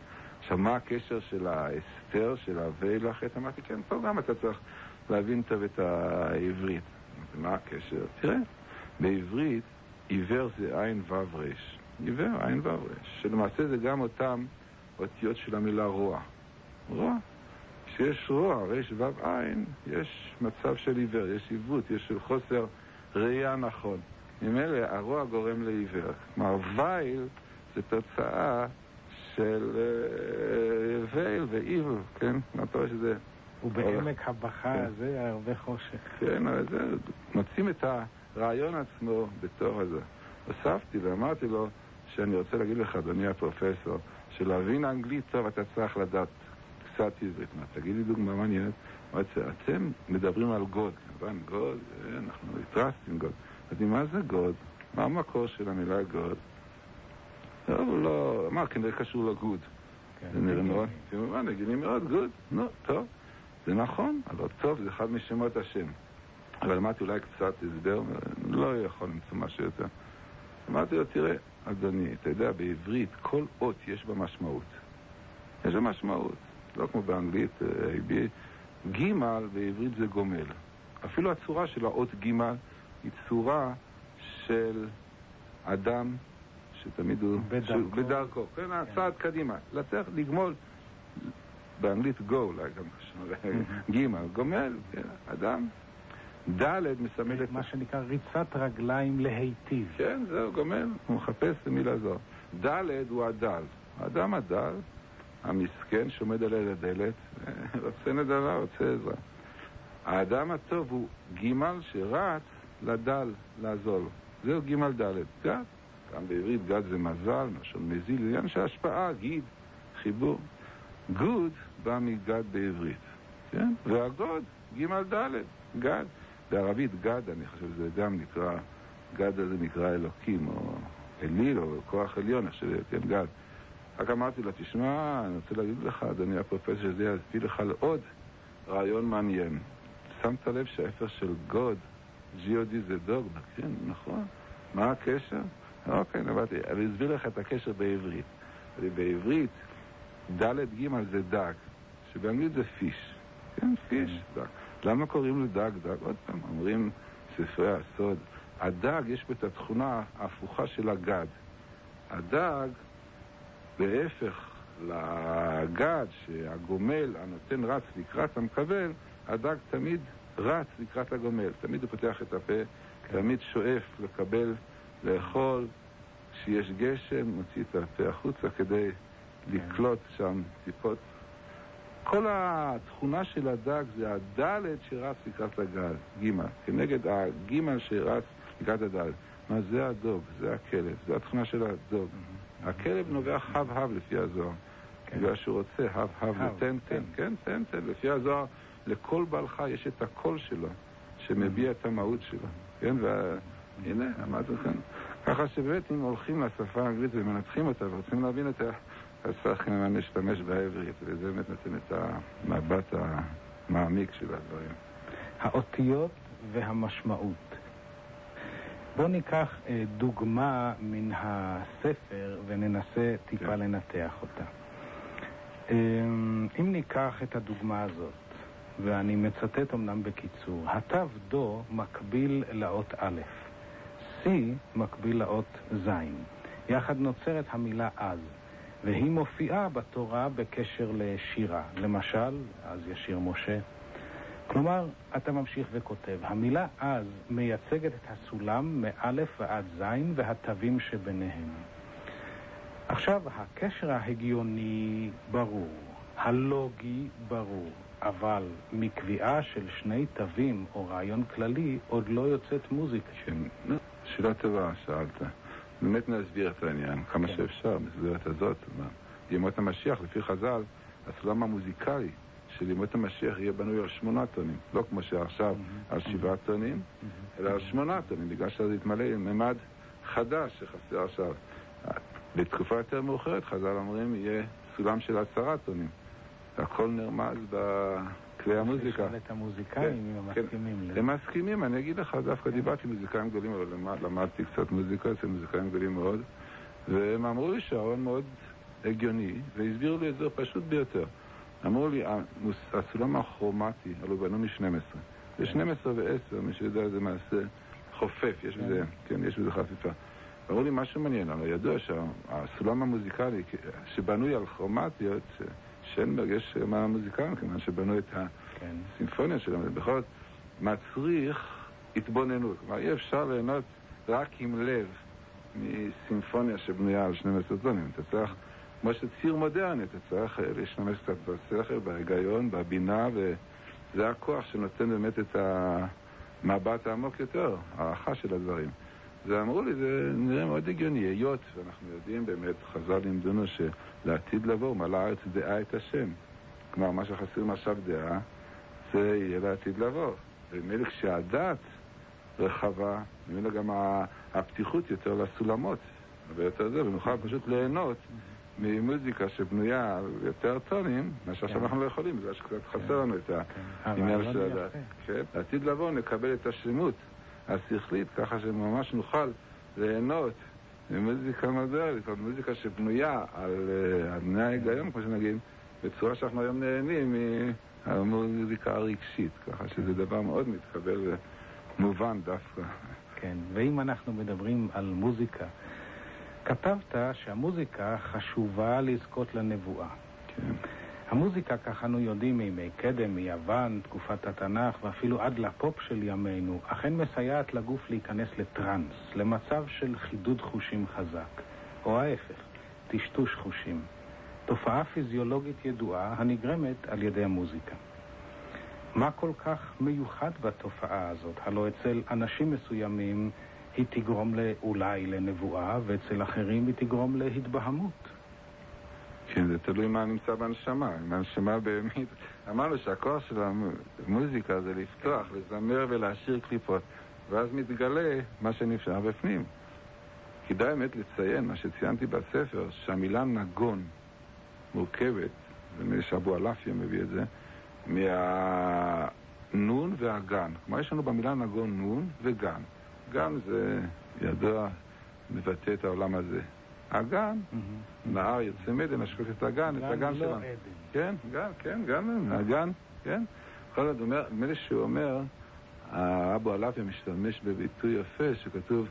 עכשיו, מה הקשר של ההסתר, של הוויל לחטא? אמרתי, כן, פה גם אתה צריך להבין טוב את העברית. מה הקשר? תראה, בעברית, עיוור זה עין וו רש. עיוור, עין וו רש. שלמעשה זה גם אותם אותיות של המילה רוע. רוע. כשיש רוע, רש וו עין, יש מצב של עיוור, יש עיוות, יש של חוסר ראייה נכון. ממילא, הרוע גורם לעיוור. כלומר, וייל זה תוצאה של וייל ואיבל, כן? נתראה שזה... ובעמק הבכה הזה הרבה חושך. כן, אבל זה, מוצאים את הרעיון עצמו בתור הזה. הוספתי ואמרתי לו שאני רוצה להגיד לך, אדוני הפרופסור, שלהבין אנגלית טוב אתה צריך לדעת קצת עברית. מה, תגיד לי דוגמה מעניינת. אתם מדברים על גוד, כמובן גוד, אנחנו התרסטים גוד. יודעים מה זה גוד? מה המקור של המילה גוד? טוב, לא, מה, כנראה קשור לגוד. זה נראה מאוד, כמובן, נגידים מאוד גוד. נו, טוב. זה נכון, אבל טוב, זה אחד משמות השם. אבל אמרתי אולי קצת הסבר, לא יכול למצוא משהו יותר. אמרתי לו, תראה, אדוני, אתה יודע, בעברית כל אות יש בה משמעות. יש בה משמעות, לא כמו באנגלית, בי. גימל בעברית זה גומל. אפילו הצורה של האות גימל היא צורה של אדם שתמיד הוא... בדרכו. בדרכו. כן, הצעד קדימה. לצריך לגמול... באנגלית go, אולי גם גימל, גומל, אדם. ד' מסמל את... מה שנקרא ריצת רגליים להיטיב. כן, זהו, גומל, הוא מחפש במילה זו. ד' הוא הדל. האדם הדל, המסכן שעומד על הדלת, רוצה נדלה, רוצה עזרה. האדם הטוב הוא גימל שרץ לדל, לעזור. זהו גימל ד'. גד, גם בעברית גד זה מזל, משהו מזיל, זה עניין של השפעה, גיד, חיבור. גוד בא מגד בעברית, כן? והגוד, גימל ד', גד. בערבית גד, אני חושב שזה גם נקרא, גד הזה נקרא אלוקים, או אליל, או כוח עליון, איך שזה, כן, גד. רק אמרתי לה, תשמע, אני רוצה להגיד לך, אדוני הפרופסור, שזה יסביר לך על עוד רעיון מעניין. שמת לב שהאפר של גוד, ג'י-או-די זה דוג, כן, נכון? מה הקשר? אוקיי, נבאתי, אני אסביר לך את הקשר בעברית. בעברית, ד' ג' זה דג, שבאנגלית זה פיש. כן, פיש, דג. למה קוראים לו דג? דג, עוד פעם, אומרים ספרי הסוד. הדג יש בה את התכונה ההפוכה של הגד. הדג, בהפך לגד, שהגומל הנותן רץ לקראת המקבל, הדג תמיד רץ לקראת הגומל. תמיד הוא פותח את הפה, כן. תמיד שואף לקבל, לאכול. כשיש גשם, מוציא את הפה החוצה כדי... לקלוט שם טיפות. כל התכונה של הדג זה הדלת שרץ לקראת הגל, גימה. כנגד הגימה שרץ לקראת הדלת. מה זה הדוג? זה הכלב. זה התכונה של הדוג. הכלב נובע חב-חב לפי הזוהר. בגלל שהוא רוצה חב-חב ותן תן. כן, תן תן. לפי הזוהר, לכל בעל חי יש את הקול שלו, שמביע את המהות שלו. כן, והנה, אמרתי לכם. ככה שבאמת אם הולכים לשפה האנגלית ומנתחים אותה ורוצים להבין את ה... אז צריכים להשתמש בעברית, וזה באמת נותן את המבט המעמיק של הדברים. האותיות והמשמעות. בואו ניקח אה, דוגמה מן הספר וננסה טיפה כן. לנתח אותה. אה, אם ניקח את הדוגמה הזאת, ואני מצטט אמנם בקיצור, התו דו מקביל לאות א', C מקביל לאות ז', יחד נוצרת המילה אז. והיא מופיעה בתורה בקשר לשירה. למשל, אז ישיר משה. כלומר, אתה ממשיך וכותב, המילה אז מייצגת את הסולם מאלף ועד זין והתווים שביניהם. עכשיו, הקשר ההגיוני ברור, הלוגי ברור, אבל מקביעה של שני תווים או רעיון כללי עוד לא יוצאת מוזיקה. כן, שאלה טובה שאלת. באמת נסביר את העניין, כמה כן. שאפשר, מסבירת הזאת. ימות המשיח, לפי חז"ל, הסולם המוזיקלי של ימות המשיח יהיה בנוי על שמונה טונים. לא כמו שעכשיו mm-hmm. על שבעה טונים, mm-hmm. אלא על שמונה טונים, בגלל שזה יתמלא עם ממד חדש שחסר עכשיו. בתקופה יותר מאוחרת, חז"ל אומרים, יהיה סולם של עשרה טונים. הכל נרמז בכלי המוזיקה. לשאול את המוזיקאים, אם הם מסכימים לזה. הם מסכימים, אני אגיד לך, דווקא דיברתי עם מוזיקאים גדולים, אבל למדתי קצת מוזיקה, אצל מוזיקאים גדולים מאוד, והם אמרו לי שהרעיון מאוד הגיוני, והסבירו לי את זה פשוט ביותר. אמרו לי, הסולם הכרומטי, הלוא בנו מ-שתים עשרה. זה שתים עשרה ו-עשר, מי שיודע זה מעשה חופף, יש בזה, כן, יש בזה חפיפה. אמרו לי משהו מעניין, אבל ידוע שהסולם המוזיקלי שבנוי על כרומטיות, שנברג יש מה המוזיקאים, כמובן שבנו את הסימפוניה שלהם, בכל זאת מצריך התבוננות. כלומר, אי אפשר ליהנות רק עם לב מסימפוניה שבנויה על שנים עשר טונים. אתה צריך, כמו שציר מודרני, אתה צריך להשתמש קצת בשכל, בהיגיון, בבינה, וזה הכוח שנותן באמת את המבט העמוק יותר, הערכה של הדברים. זה אמרו לי, זה נראה מאוד הגיוני, היות, ואנחנו יודעים באמת, חז"ל לימדונו שלעתיד לבוא, מלא הארץ דעה את השם. כלומר, מה שחסר עכשיו דעה, זה יהיה לעתיד לבוא. ומילא כשהדעת רחבה, ומילא גם הפתיחות יותר לסולמות, ויותר זה, ונוכל פשוט ליהנות ממוזיקה שבנויה על יותר טונים, מה שעכשיו אנחנו לא יכולים, זה שקצת חסר לנו את העניין של הדעת. לעתיד לבוא נקבל את השלמות השכלית, ככה שממש נוכל ליהנות ממוזיקה מודרנית, או מוזיקה שבנויה על בני ההיגיון, כמו שנגיד, בצורה שאנחנו היום נהנים מהמוזיקה הרגשית, ככה שזה דבר מאוד מתקבל ומובן דווקא. כן, ואם אנחנו מדברים על מוזיקה, כתבת שהמוזיקה חשובה לזכות לנבואה. כן. המוזיקה, כך אנו יודעים, מימי קדם, מיוון, תקופת התנ"ך, ואפילו עד לפופ של ימינו, אכן מסייעת לגוף להיכנס לטרנס, למצב של חידוד חושים חזק, או ההפך, טשטוש חושים. תופעה פיזיולוגית ידועה הנגרמת על ידי המוזיקה. מה כל כך מיוחד בתופעה הזאת? הלא אצל אנשים מסוימים היא תגרום אולי לנבואה, ואצל אחרים היא תגרום להתבהמות. כן, זה תלוי מה נמצא בנשמה. בנשמה באמת, אמרנו שהכוח של המוזיקה זה לפתוח, לזמר ולהשאיר קליפות, ואז מתגלה מה שנפשר בפנים. כדאי באמת לציין מה שציינתי בספר, שהמילה נגון מורכבת, ושאבו אלפיה מביא את זה, מהנון והגן. כלומר, יש לנו במילה נגון נון וגן. גן זה ידוע, מבטא את העולם הזה. הגן, נהר יוצא מדן, השפק את הגן, את הגן שלנו. כן, גן, כן, גן, הגן, כן. כל עוד אומר, מלא שהוא אומר, אבו אלפיה משתמש בביטוי יפה שכתוב,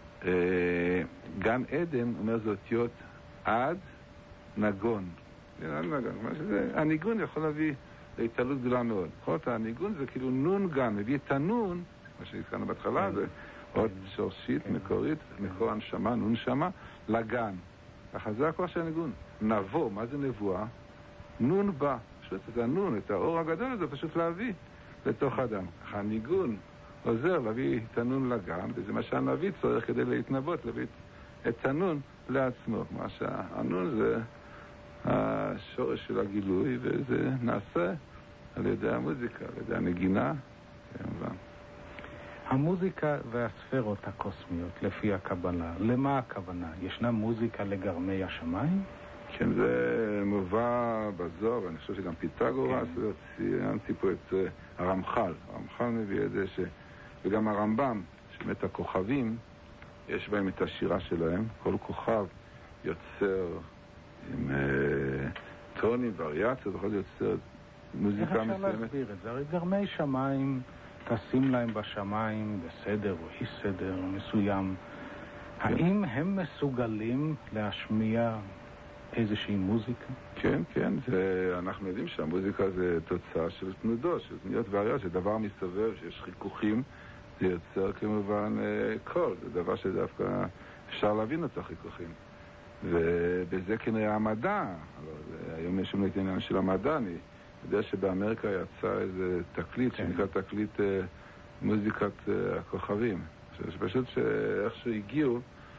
גן עדן, אומר זה אותיות עד נגון. הניגון יכול להביא להתעלות גדולה מאוד. בכל זאת, הניגון זה כאילו נון גן, מביא את הנון, מה שהזכרנו בהתחלה, זה עוד שורשית, מקורית, מקור הנשמה, נון שמה, לגן. ככה זה הכוח של הניגון. נבוא, מה זה נבואה? נון בא. פשוט את הנון, את האור הגדול הזה, פשוט להביא לתוך אדם. ככה הניגון עוזר להביא את הנון לגן, וזה מה שהנביא צריך כדי להתנבות, להביא את הנון לעצמו. מה שהנון זה השורש של הגילוי, וזה נעשה על ידי המוזיקה, על ידי הנגינה, כמובן. המוזיקה והספרות הקוסמיות, לפי הקבלה, למה הכוונה? ישנה מוזיקה לגרמי השמיים? כן, זה מובא בזוהר, אני חושב שגם פיתגורס, ציינתי פה את הרמח"ל. הרמח"ל מביא את זה, ש... וגם הרמב"ם, שבאמת הכוכבים, יש בהם את השירה שלהם. כל כוכב יוצר עם uh, טונים, וריאציות, יכול יוצר מוזיקה מסוימת. איך אפשר להסביר את זה? הרי גרמי שמיים תשים להם בשמיים בסדר או אי סדר מסוים. האם הם מסוגלים להשמיע איזושהי מוזיקה? כן, כן. זה, אנחנו יודעים שהמוזיקה זה תוצאה של תנודות, של תנודות וריאציות, זה דבר מסתובב, שיש חיכוכים, זה יוצר כמובן קול. זה דבר שדווקא אפשר להבין אותו חיכוכים. ובזה כנראה המדע, היום יש לנו את העניין של המדע, אני יודע שבאמריקה יצא איזה תקליט, כן. שנקרא תקליט אה, מוזיקת אה, הכוכבים. שפשוט שאיך שהגיעו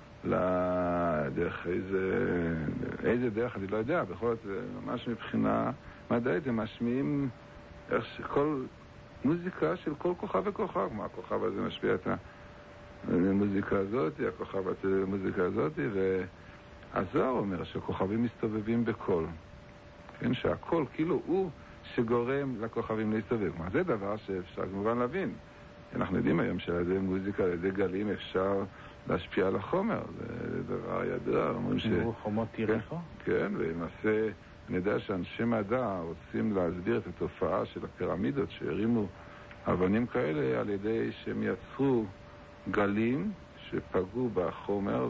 לדרך, איזה, איזה דרך, אני לא יודע, בכל זאת, ממש מבחינה מדעית, הם משמיעים איך שכל מוזיקה של כל כוכב וכוכב, מה הכוכב הזה משפיע את המוזיקה הזאת, הכוכב את המוזיקה הזאת, והזוהר אומר שהכוכבים מסתובבים בקול. כן, שהקול כאילו הוא שגורם לכוכבים להסתובב. מה זה דבר שאפשר כמובן להבין. אנחנו יודעים היום שעל ידי מוזיקה, על ידי גלים אפשר להשפיע על החומר, זה דבר ידוע. אומרים ש... חומות תירחו? כן, ולמעשה אני יודע שאנשי מדע רוצים להסביר את התופעה של הפירמידות שהרימו אבנים כאלה על ידי שהם יצרו גלים שפגעו בחומר,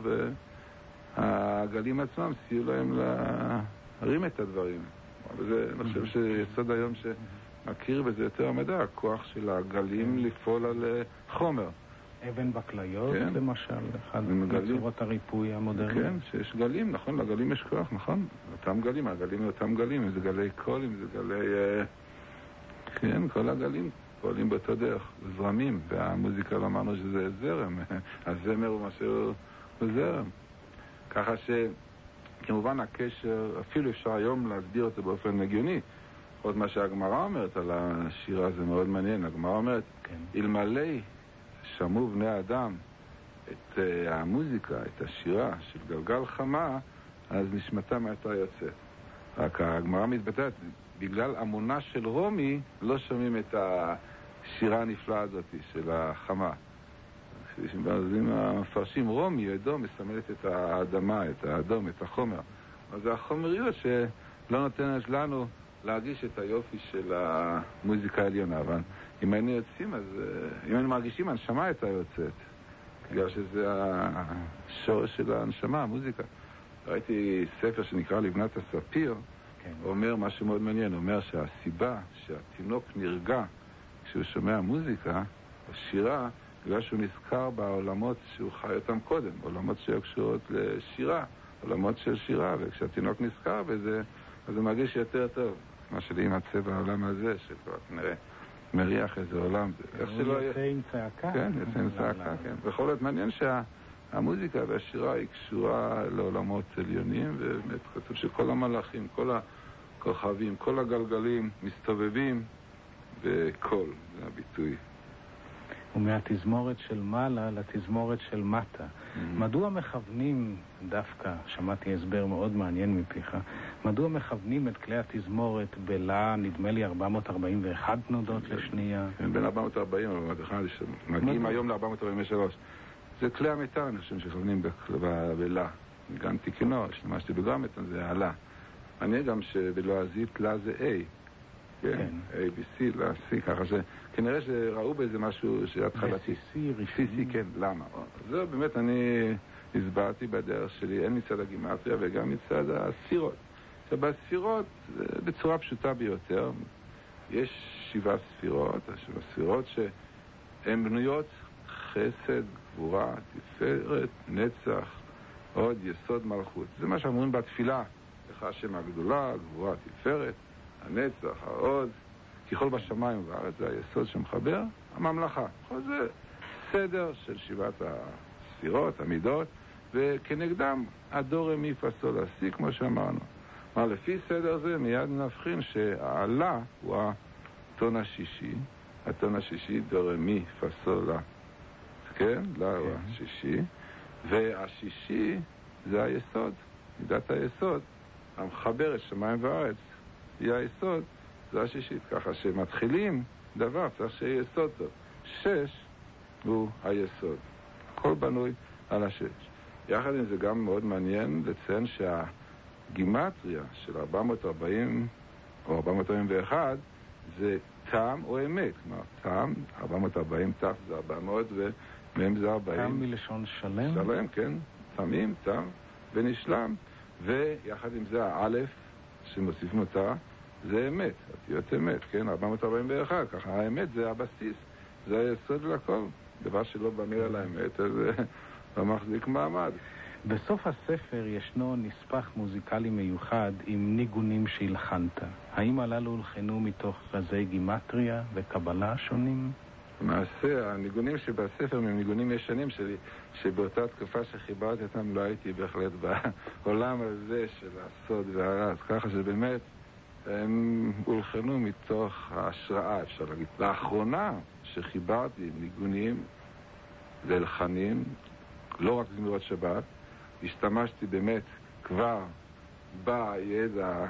והגלים עצמם סייעו להם להרים את הדברים. וזה, אני חושב שיסוד היום שמכיר בזה יותר המדע, הכוח של הגלים לפעול על חומר. אבן בכליות, כן. למשל, אחד מצורות הריפוי המודרני. כן, שיש גלים, נכון, לגלים יש כוח, נכון? אותם גלים, הגלים הם אותם גלים, אם זה גלי קול, אם זה גלי... כן, כל הגלים פועלים באותו דרך, זרמים, והמוזיקה לא אמרנו שזה זרם, הזמר הוא משהו זרם. ככה שכמובן הקשר, אפילו אפשר היום להסביר אותו באופן הגיוני. עוד מה שהגמרא אומרת על השירה זה מאוד מעניין. הגמרא אומרת, כן. אלמלא שמעו בני האדם את uh, המוזיקה, את השירה של גלגל חמה, אז נשמתם הייתה יוצאת. רק הגמרא מתבטאת, בגלל אמונה של רומי לא שומעים את השירה הנפלאה הזאת של החמה. אז אם המפרשים רומי, אדום, מסמלת את האדמה, את האדום, את החומר. אז זה החומריות שלא נותנת לנו להרגיש את היופי של המוזיקה העליונה. אבל אם היינו יוצאים, אז אם היינו מרגישים, הנשמה הייתה יוצאת. בגלל שזה השורש של הנשמה, המוזיקה. ראיתי ספר שנקרא לבנת הספיר, אומר משהו מאוד מעניין, אומר שהסיבה שהתינוק נרגע כשהוא שומע מוזיקה או שירה, בגלל שהוא נזכר בעולמות שהוא חי אותם קודם, עולמות שהיו קשורות לשירה, עולמות של שירה, וכשהתינוק נזכר בזה, אז הוא מרגיש יותר טוב. מה שלי עם הצבע העולם הזה, שכבר נראה מריח איזה עולם. איך שלא יהיה... יוצא עם צעקה. כן, יוצא עם צעקה, כן. בכל זאת מעניין שהמוזיקה והשירה היא קשורה לעולמות עליונים, ובאמת כתוב שכל המלאכים, כל הכוכבים, כל הגלגלים מסתובבים בקול, זה הביטוי. ומהתזמורת של מעלה לתזמורת של מטה. Mm-hmm. מדוע מכוונים דווקא, שמעתי הסבר מאוד מעניין מפיך, מדוע מכוונים את כלי התזמורת בלה, נדמה לי ארבע מאות ארבעים ואחת תנודות לשנייה? כן, בין ארבע מאות ארבעים, מגיעים היום ל-ארבע מאות ארבעים ושלוש. זה כלי המיתר, אני חושב שכוונים בלה. גם תיקנו, שמשתי בגרמטון, זה עלה. אני גם שבלועזית לה זה A. כן, A, B, C, לה, C, ככה שכנראה שראו באיזה משהו שהתחלתי. ב-C, C, כן, למה? זה באמת אני הסברתי בדרך שלי, אין מצד הגימטריה וגם מצד הספירות. עכשיו, בספירות, בצורה פשוטה ביותר, יש שבעה ספירות, שבעה ספירות שהן בנויות חסד, גבורה, תפארת, נצח, עוד יסוד מלכות. זה מה שאומרים בתפילה, לך השם הגדולה, גבורה, תפארת, הנצח, העוד, ככל בשמיים ובארץ, זה היסוד שמחבר, הממלכה. זה סדר של שבעת הספירות, המידות, וכנגדם הדור רמי פסול הסי, כמו שאמרנו. מה, לפי סדר זה מיד נבחין שהעלה הוא הטון השישי, הטון השישי דור רמי פסול לה. כן? לה הוא השישי, והשישי זה היסוד, מידת היסוד, המחבר את שמיים וארץ. היא היסוד, זה השישית. ככה שמתחילים דבר, צריך שיהיה יסוד טוב. שש הוא היסוד. הכל בנוי על השש. יחד עם זה גם מאוד מעניין לציין שהגימטריה של ארבע מאות ארבעים או ארבע מאות ארבעים ואחת זה תם או אמת. כלומר, תם, ארבע מאות ארבעים, תף זה ארבע מאות ומהם זה ארבעים. תם מלשון שלם? שלם, כן. תמים, תם ונשלם. ויחד עם זה האלף שמוסיפים אותה, זה אמת, אותיות אמת, כן, ארבע מאות ארבעים ואחת, ככה האמת זה הבסיס, זה היסוד לכל, דבר שלא בנוי על האמת, אז לא מחזיק מעמד. בסוף הספר ישנו נספח מוזיקלי מיוחד עם ניגונים שהלחנת. האם הללו הולחנו מתוך רזי גימטריה וקבלה שונים? למעשה, הניגונים שבספר הם ניגונים ישנים שלי, שבאותה תקופה שחיברתי אותם לא הייתי בהחלט בעולם הזה של הסוד והרז, ככה שבאמת הם הולחנו מתוך ההשראה, אפשר להגיד. לאחרונה שחיברתי ניגונים ללחנים, לא רק זמירות שבת, השתמשתי באמת כבר בידע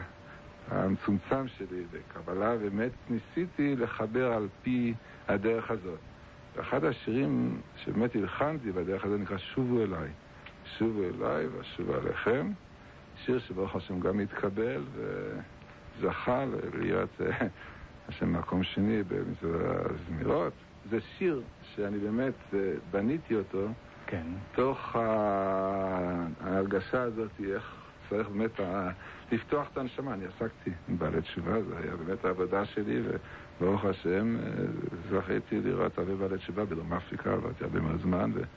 המצומצם שלי בקבלה, ובאמת ניסיתי לחבר על פי הדרך הזאת. אחד השירים שבאמת הלחנתי בדרך הזה נקרא שובו אליי. שובו אליי ושובו עליכם. שיר שברוך השם גם התקבל וזכה להיות השם מקום שני בזמירות. זה שיר שאני באמת בניתי אותו כן. תוך ההרגשה הזאת, איך צריך באמת לפתוח את הנשמה. אני עסקתי עם בעלי תשובה, זה היה באמת העבודה שלי, וברוך השם זכיתי לראות הרבה בעלי תשובה בדרום אפריקה, עברתי הרבה מאוד זמן, ו...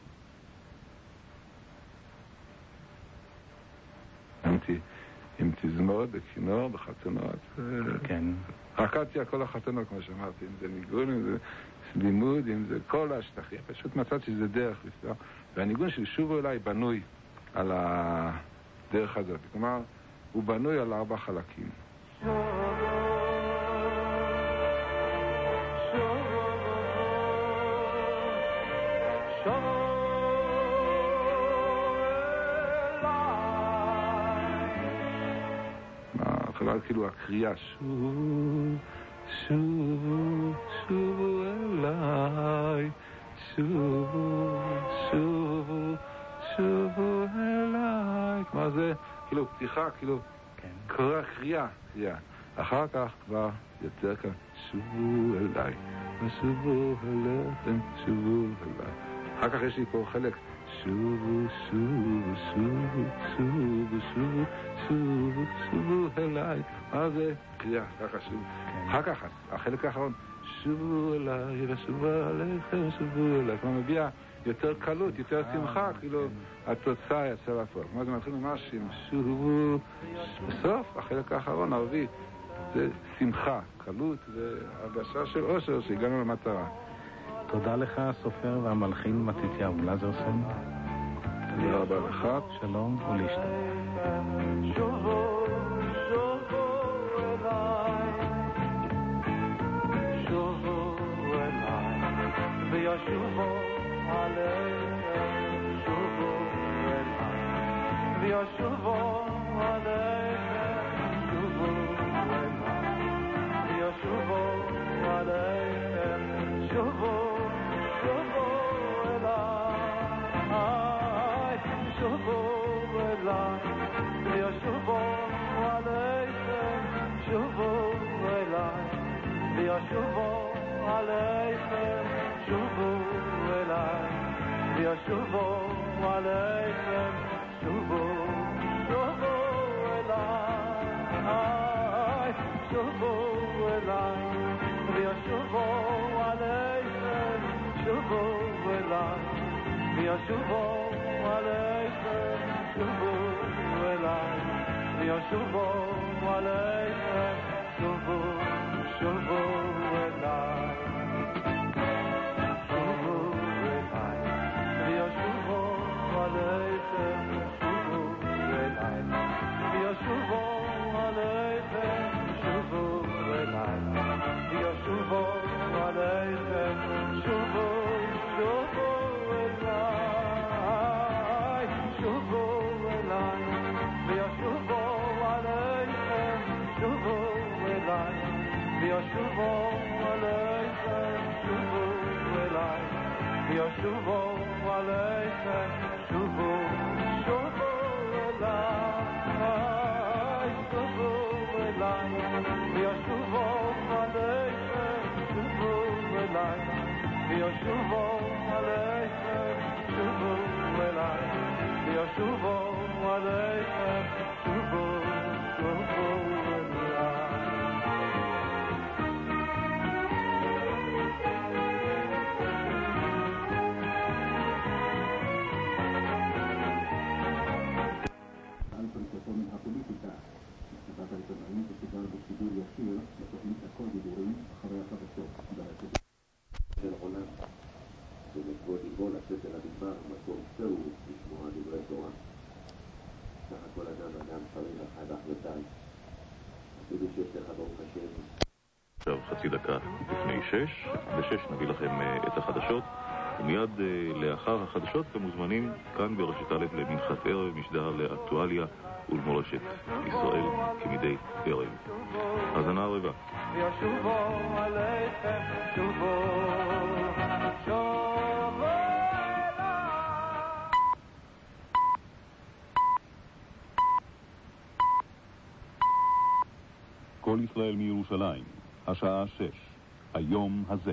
הייתי עם תזמורת, בכינור, בחתונות. כן. רקדתי על כל החתונות, כמו שאמרתי, אם זה ניגון, אם זה לימוד, אם זה כל השטחים. פשוט מצאתי שזה דרך לפתוח. והניגון של שובו אליי בנוי על הדרך הזאת. כלומר, הוא בנוי על ארבע חלקים. אבל כאילו הקריאה שובו, שובו, שובו אליי, שובו, שובו, שובו אליי. כלומר זה כאילו פתיחה, כאילו קריאה, קריאה, קריאה. אחר כך כבר יותר כאן שובו אליי, ושובו אליכם, שובו אליי. אחר כך יש לי פה חלק שובו, שובו, שובו, שובו, שובו, שובו, שובו אליי. מה זה? קריאה, ככה שובו. אחר כך, החלק האחרון, שובו אליי, ושובו עליכם, שובו אליי. כלומר, מביאה יותר קלות, יותר שמחה, כאילו התוצאה יצא לפועל. כלומר, זה מתחיל ממש עם שובו. בסוף, החלק האחרון, הרביעי, זה שמחה, קלות והרגשה של אושר שהגענו למטרה. תודה לך, הסופר והמלחין מתתיהו לזרסון. תודה רבה לך. שלום ולהשתתף. שובו, שובו אליי, שובו אליי, וישובו עליכם, שובו אליי, וישובו עליכם, שובו אליי, וישובו עליכם, שובו, שובו אליי, שובו אליי, וישובו עליכם, שובו אליי, וישובו עליכם, שובו אליי, וישובו עליכם, שובו, שובו אליי, שובו אליי, וישובו עליכם, שובו אליי, וישובו עליכם, שובו אליי, וישובו עליכם, שובו, שובו אליי, שובו אליי, וישובו עליכם, שובו אליי, וישובו עליכם, שובו אליי, וישובו עליכם, שובו, שובו אליי, שובו אליי, וישובו עליכם, שובו אליי, וישובו עליכם, שובו אליי, וישובו עליכם, שובו, שובו אליי, שובו אליי, וישובו עליכם, שובו אליי, וישובו עליכם, שובו אליי, וישובו עליכם, שובו, שובו אליי. הפוליטיקה, מסיבת העיתונאים שתיגר בשידור ישיר בתוכנית הכל דיבורים אחרי החדשות ברשת של עולם ולכבוד ליבו לצאת אל המדבר מקום צאו לשמוע דברי תורה. סך הכל אדם אדם שרים לך בהחלטה אפילו שיש לך ברוך השם. עכשיו חצי דקה לפני שש, בשש נביא לכם את החדשות ומיד לאחר החדשות אתם מוזמנים כאן ברשת א' למנחת ערב משדר לאקטואליה ולמורשת ישראל כמדי ערב. האזנה הרבה. וישובו עליכם שובו שובו אליי. כל ישראל מירושלים, השעה שש, היום הזה.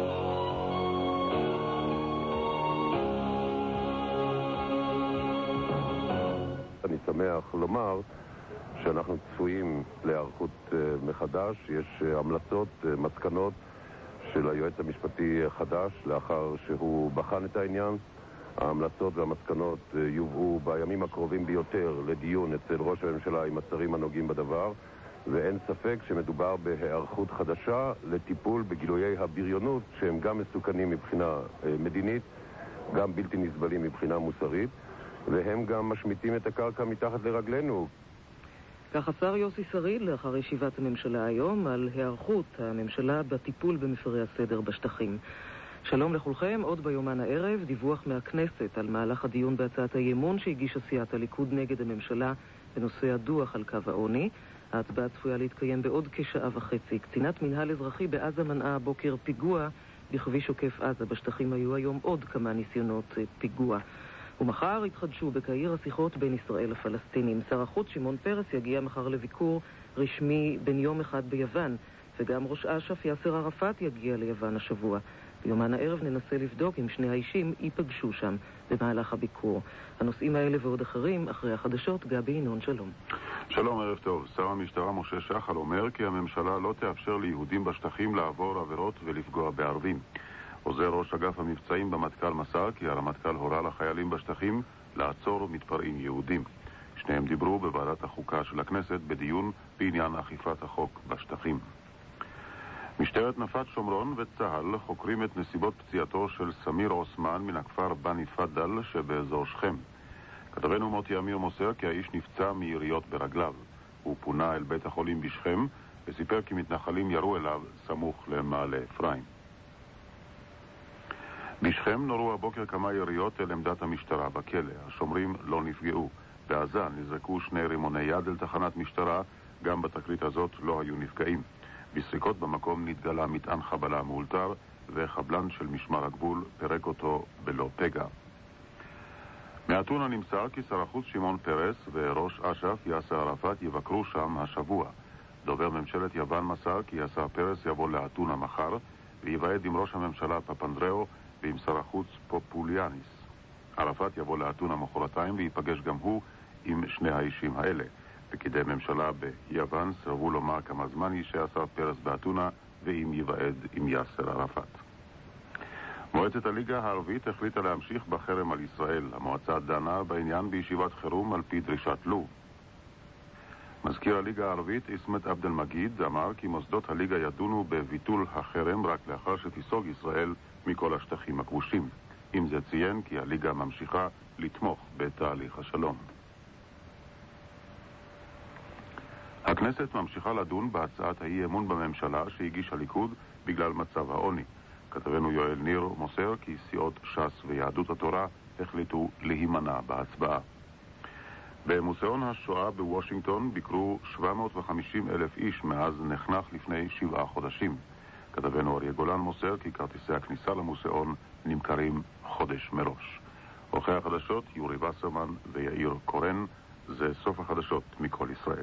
אני שמח לומר שאנחנו צפויים להיערכות מחדש. יש המלצות, מסקנות של היועץ המשפטי החדש לאחר שהוא בחן את העניין. ההמלצות והמסקנות יובאו בימים הקרובים ביותר לדיון אצל ראש הממשלה עם השרים הנוגעים בדבר, ואין ספק שמדובר בהיערכות חדשה לטיפול בגילויי הבריונות שהם גם מסוכנים מבחינה מדינית, גם בלתי נסבלים מבחינה מוסרית, והם גם משמיטים את הקרקע מתחת לרגלינו. כך השר יוסי שריד לאחר ישיבת הממשלה היום על היערכות הממשלה בטיפול במפרי הסדר בשטחים. שלום לכולכם, עוד ביומן הערב דיווח מהכנסת על מהלך הדיון בהצעת האי-אמון שהגישה סיעת הליכוד נגד הממשלה בנושא הדוח על קו העוני. ההצבעה צפויה להתקיים בעוד כשעה וחצי. קצינת מנהל אזרחי בעזה מנעה הבוקר פיגוע בכביש עוקף עזה. בשטחים היו היום עוד כמה ניסיונות פיגוע. ומחר התחדשו בקהיר השיחות בין ישראל לפלסטינים. שר החוץ שמעון פרס יגיע מחר לביקור רשמי בן יום אחד ביוון, וגם ראש אש"ף יאסר ערפאת יגיע ליוון השבוע. ביומן הערב ננסה לבדוק אם שני האישים ייפגשו שם במהלך הביקור. הנושאים האלה ועוד אחרים אחרי החדשות. גבי ינון, שלום. שלום, ערב טוב. שר המשטרה משה שחל אומר כי הממשלה לא תאפשר ליהודים בשטחים לעבור עבירות ולפגוע בערבים. עוזר ראש אגף המבצעים במטכ"ל מסר כי הרמטכ"ל הורה לחיילים בשטחים לעצור מתפרעים יהודים. שניהם דיברו בוועדת החוקה של הכנסת בדיון בעניין אכיפת החוק בשטחים. משטרת נפת שומרון וצהל חוקרים את נסיבות פציעתו של סמיר עוסמן מן הכפר בני פדל שבאזור שכם. כתבנו מוטי אמיר מוסר כי האיש נפצע מיריות ברגליו. הוא פונה אל בית החולים בשכם וסיפר כי מתנחלים ירו אליו סמוך למעלה אפרים. בשכם נורו הבוקר כמה יריות אל עמדת המשטרה בכלא. השומרים לא נפגעו. בעזה נזרקו שני רימוני יד אל תחנת משטרה, גם בתקרית הזאת לא היו נפגעים. בסריקות במקום נתגלה מטען חבלה מאולתר, וחבלן של משמר הגבול פרק אותו בלא פגע. מאתונה נמסר כי שר החוץ שמעון פרס וראש אש"ף יאסר ערפאת יבקרו שם השבוע. דובר ממשלת יוון מסר כי יאסר פרס יבוא לאתונה מחר, ויבעד עם ראש הממשלה פפנדראו ועם שר החוץ פופוליאניס. ערפאת יבוא לאתונה מחרתיים ויפגש גם הוא עם שני האישים האלה. פקידי ממשלה ביוון סרבו לומר כמה זמן ישהה השר פרס באתונה ואם יבעד עם יאסר ערפאת. מועצת הליגה הערבית החליטה להמשיך בחרם על ישראל. המועצה דנה בעניין בישיבת חירום על פי דרישת לו. מזכיר הליגה הערבית איסמת עבד אל-מגיד אמר כי מוסדות הליגה ידונו בביטול החרם רק לאחר שתיסוג ישראל מכל השטחים הכבושים. עם זה ציין כי הליגה ממשיכה לתמוך בתהליך השלום. הכנסת ממשיכה לדון בהצעת האי-אמון בממשלה שהגיש הליכוד בגלל מצב העוני. כתבנו יואל ניר מוסר כי סיעות ש"ס ויהדות התורה החליטו להימנע בהצבעה. במוזיאון השואה בוושינגטון ביקרו שבע מאות וחמישים אלף איש מאז נחנך לפני שבעה חודשים. כתבנו אריה גולן מוסר כי כרטיסי הכניסה למוזיאון נמכרים חודש מראש. עורכי החדשות יורי וסרמן ויאיר קורן. זה סוף החדשות מכל ישראל.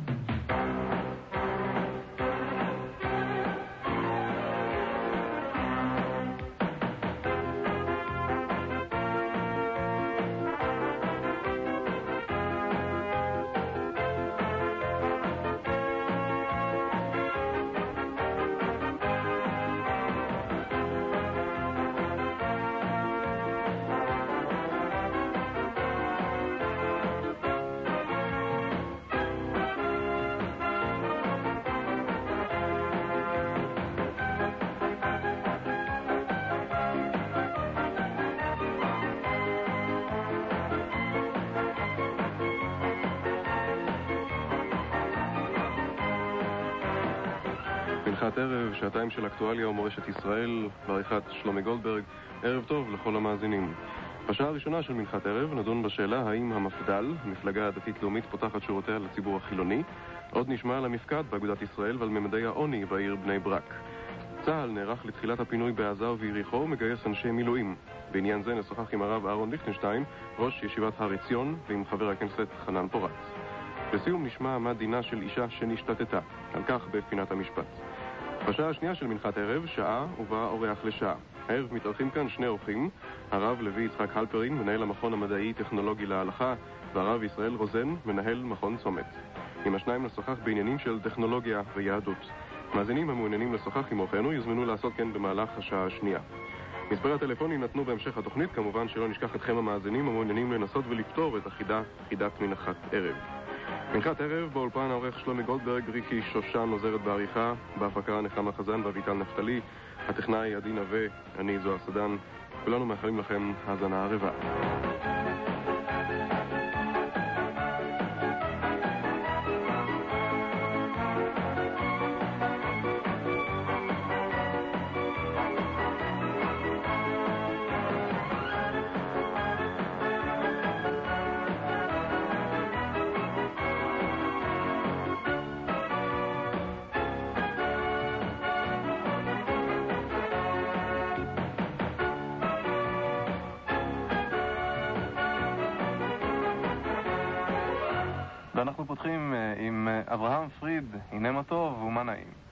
מנחת ערב, שעתיים של אקטואליה ומורשת ישראל, בעריכת שלומי גולדברג. ערב טוב לכל המאזינים. בשעה הראשונה של מנחת ערב נדון בשאלה האם המפד"ל, המפלגה הדתית-לאומית, פותחת שורותיה לציבור החילוני. עוד נשמע על המפקד באגודת ישראל ועל ממדי העוני בעיר בני ברק. צה"ל נערך לתחילת הפינוי בעזה וביריחו ומגייס אנשי מילואים. בעניין זה נשוחח עם הרב אהרון ליכטנשטיין, ראש ישיבת הר עציון, ועם חבר הכנסת חנן פורץ. לסיום נשמע מה דינה של אישה שנשתתתה, על כך בפינת המשפט. בשעה השנייה של מנחת ערב, שעה ובה אורח לשעה. הערב מתארחים כאן שני אורחים, הרב לוי יצחק הלפרין, מנהל המכון המדעי-טכנולוגי להלכה, והרב ישראל רוזן, מנהל מכון צומת. עם השניים נשוחח בעניינים של טכנולוגיה ויהדות. מאזינים המעוניינים לשוחח עם אורחנו יוזמנו לעשות כן במהלך השעה השנייה. מספרי הטלפונים נתנו בהמשך התוכנית, כמובן שלא נשכח אתכם המאזינים המעוניינים לנסות ולפתור את החידה, חידת מנחת ערב. מנחת ערב באולפן העורך שלומי גולדברג, ריקי שושן עוזרת בעריכה, בהפקה נחמה חזן ואביטל נפתלי, הטכנאי עדי נווה, אני זוהר סדן, כולנו מאחלים לכם האזנה ערבה. ואנחנו פותחים עם אברהם פריד, הנה מה טוב ומה נעים.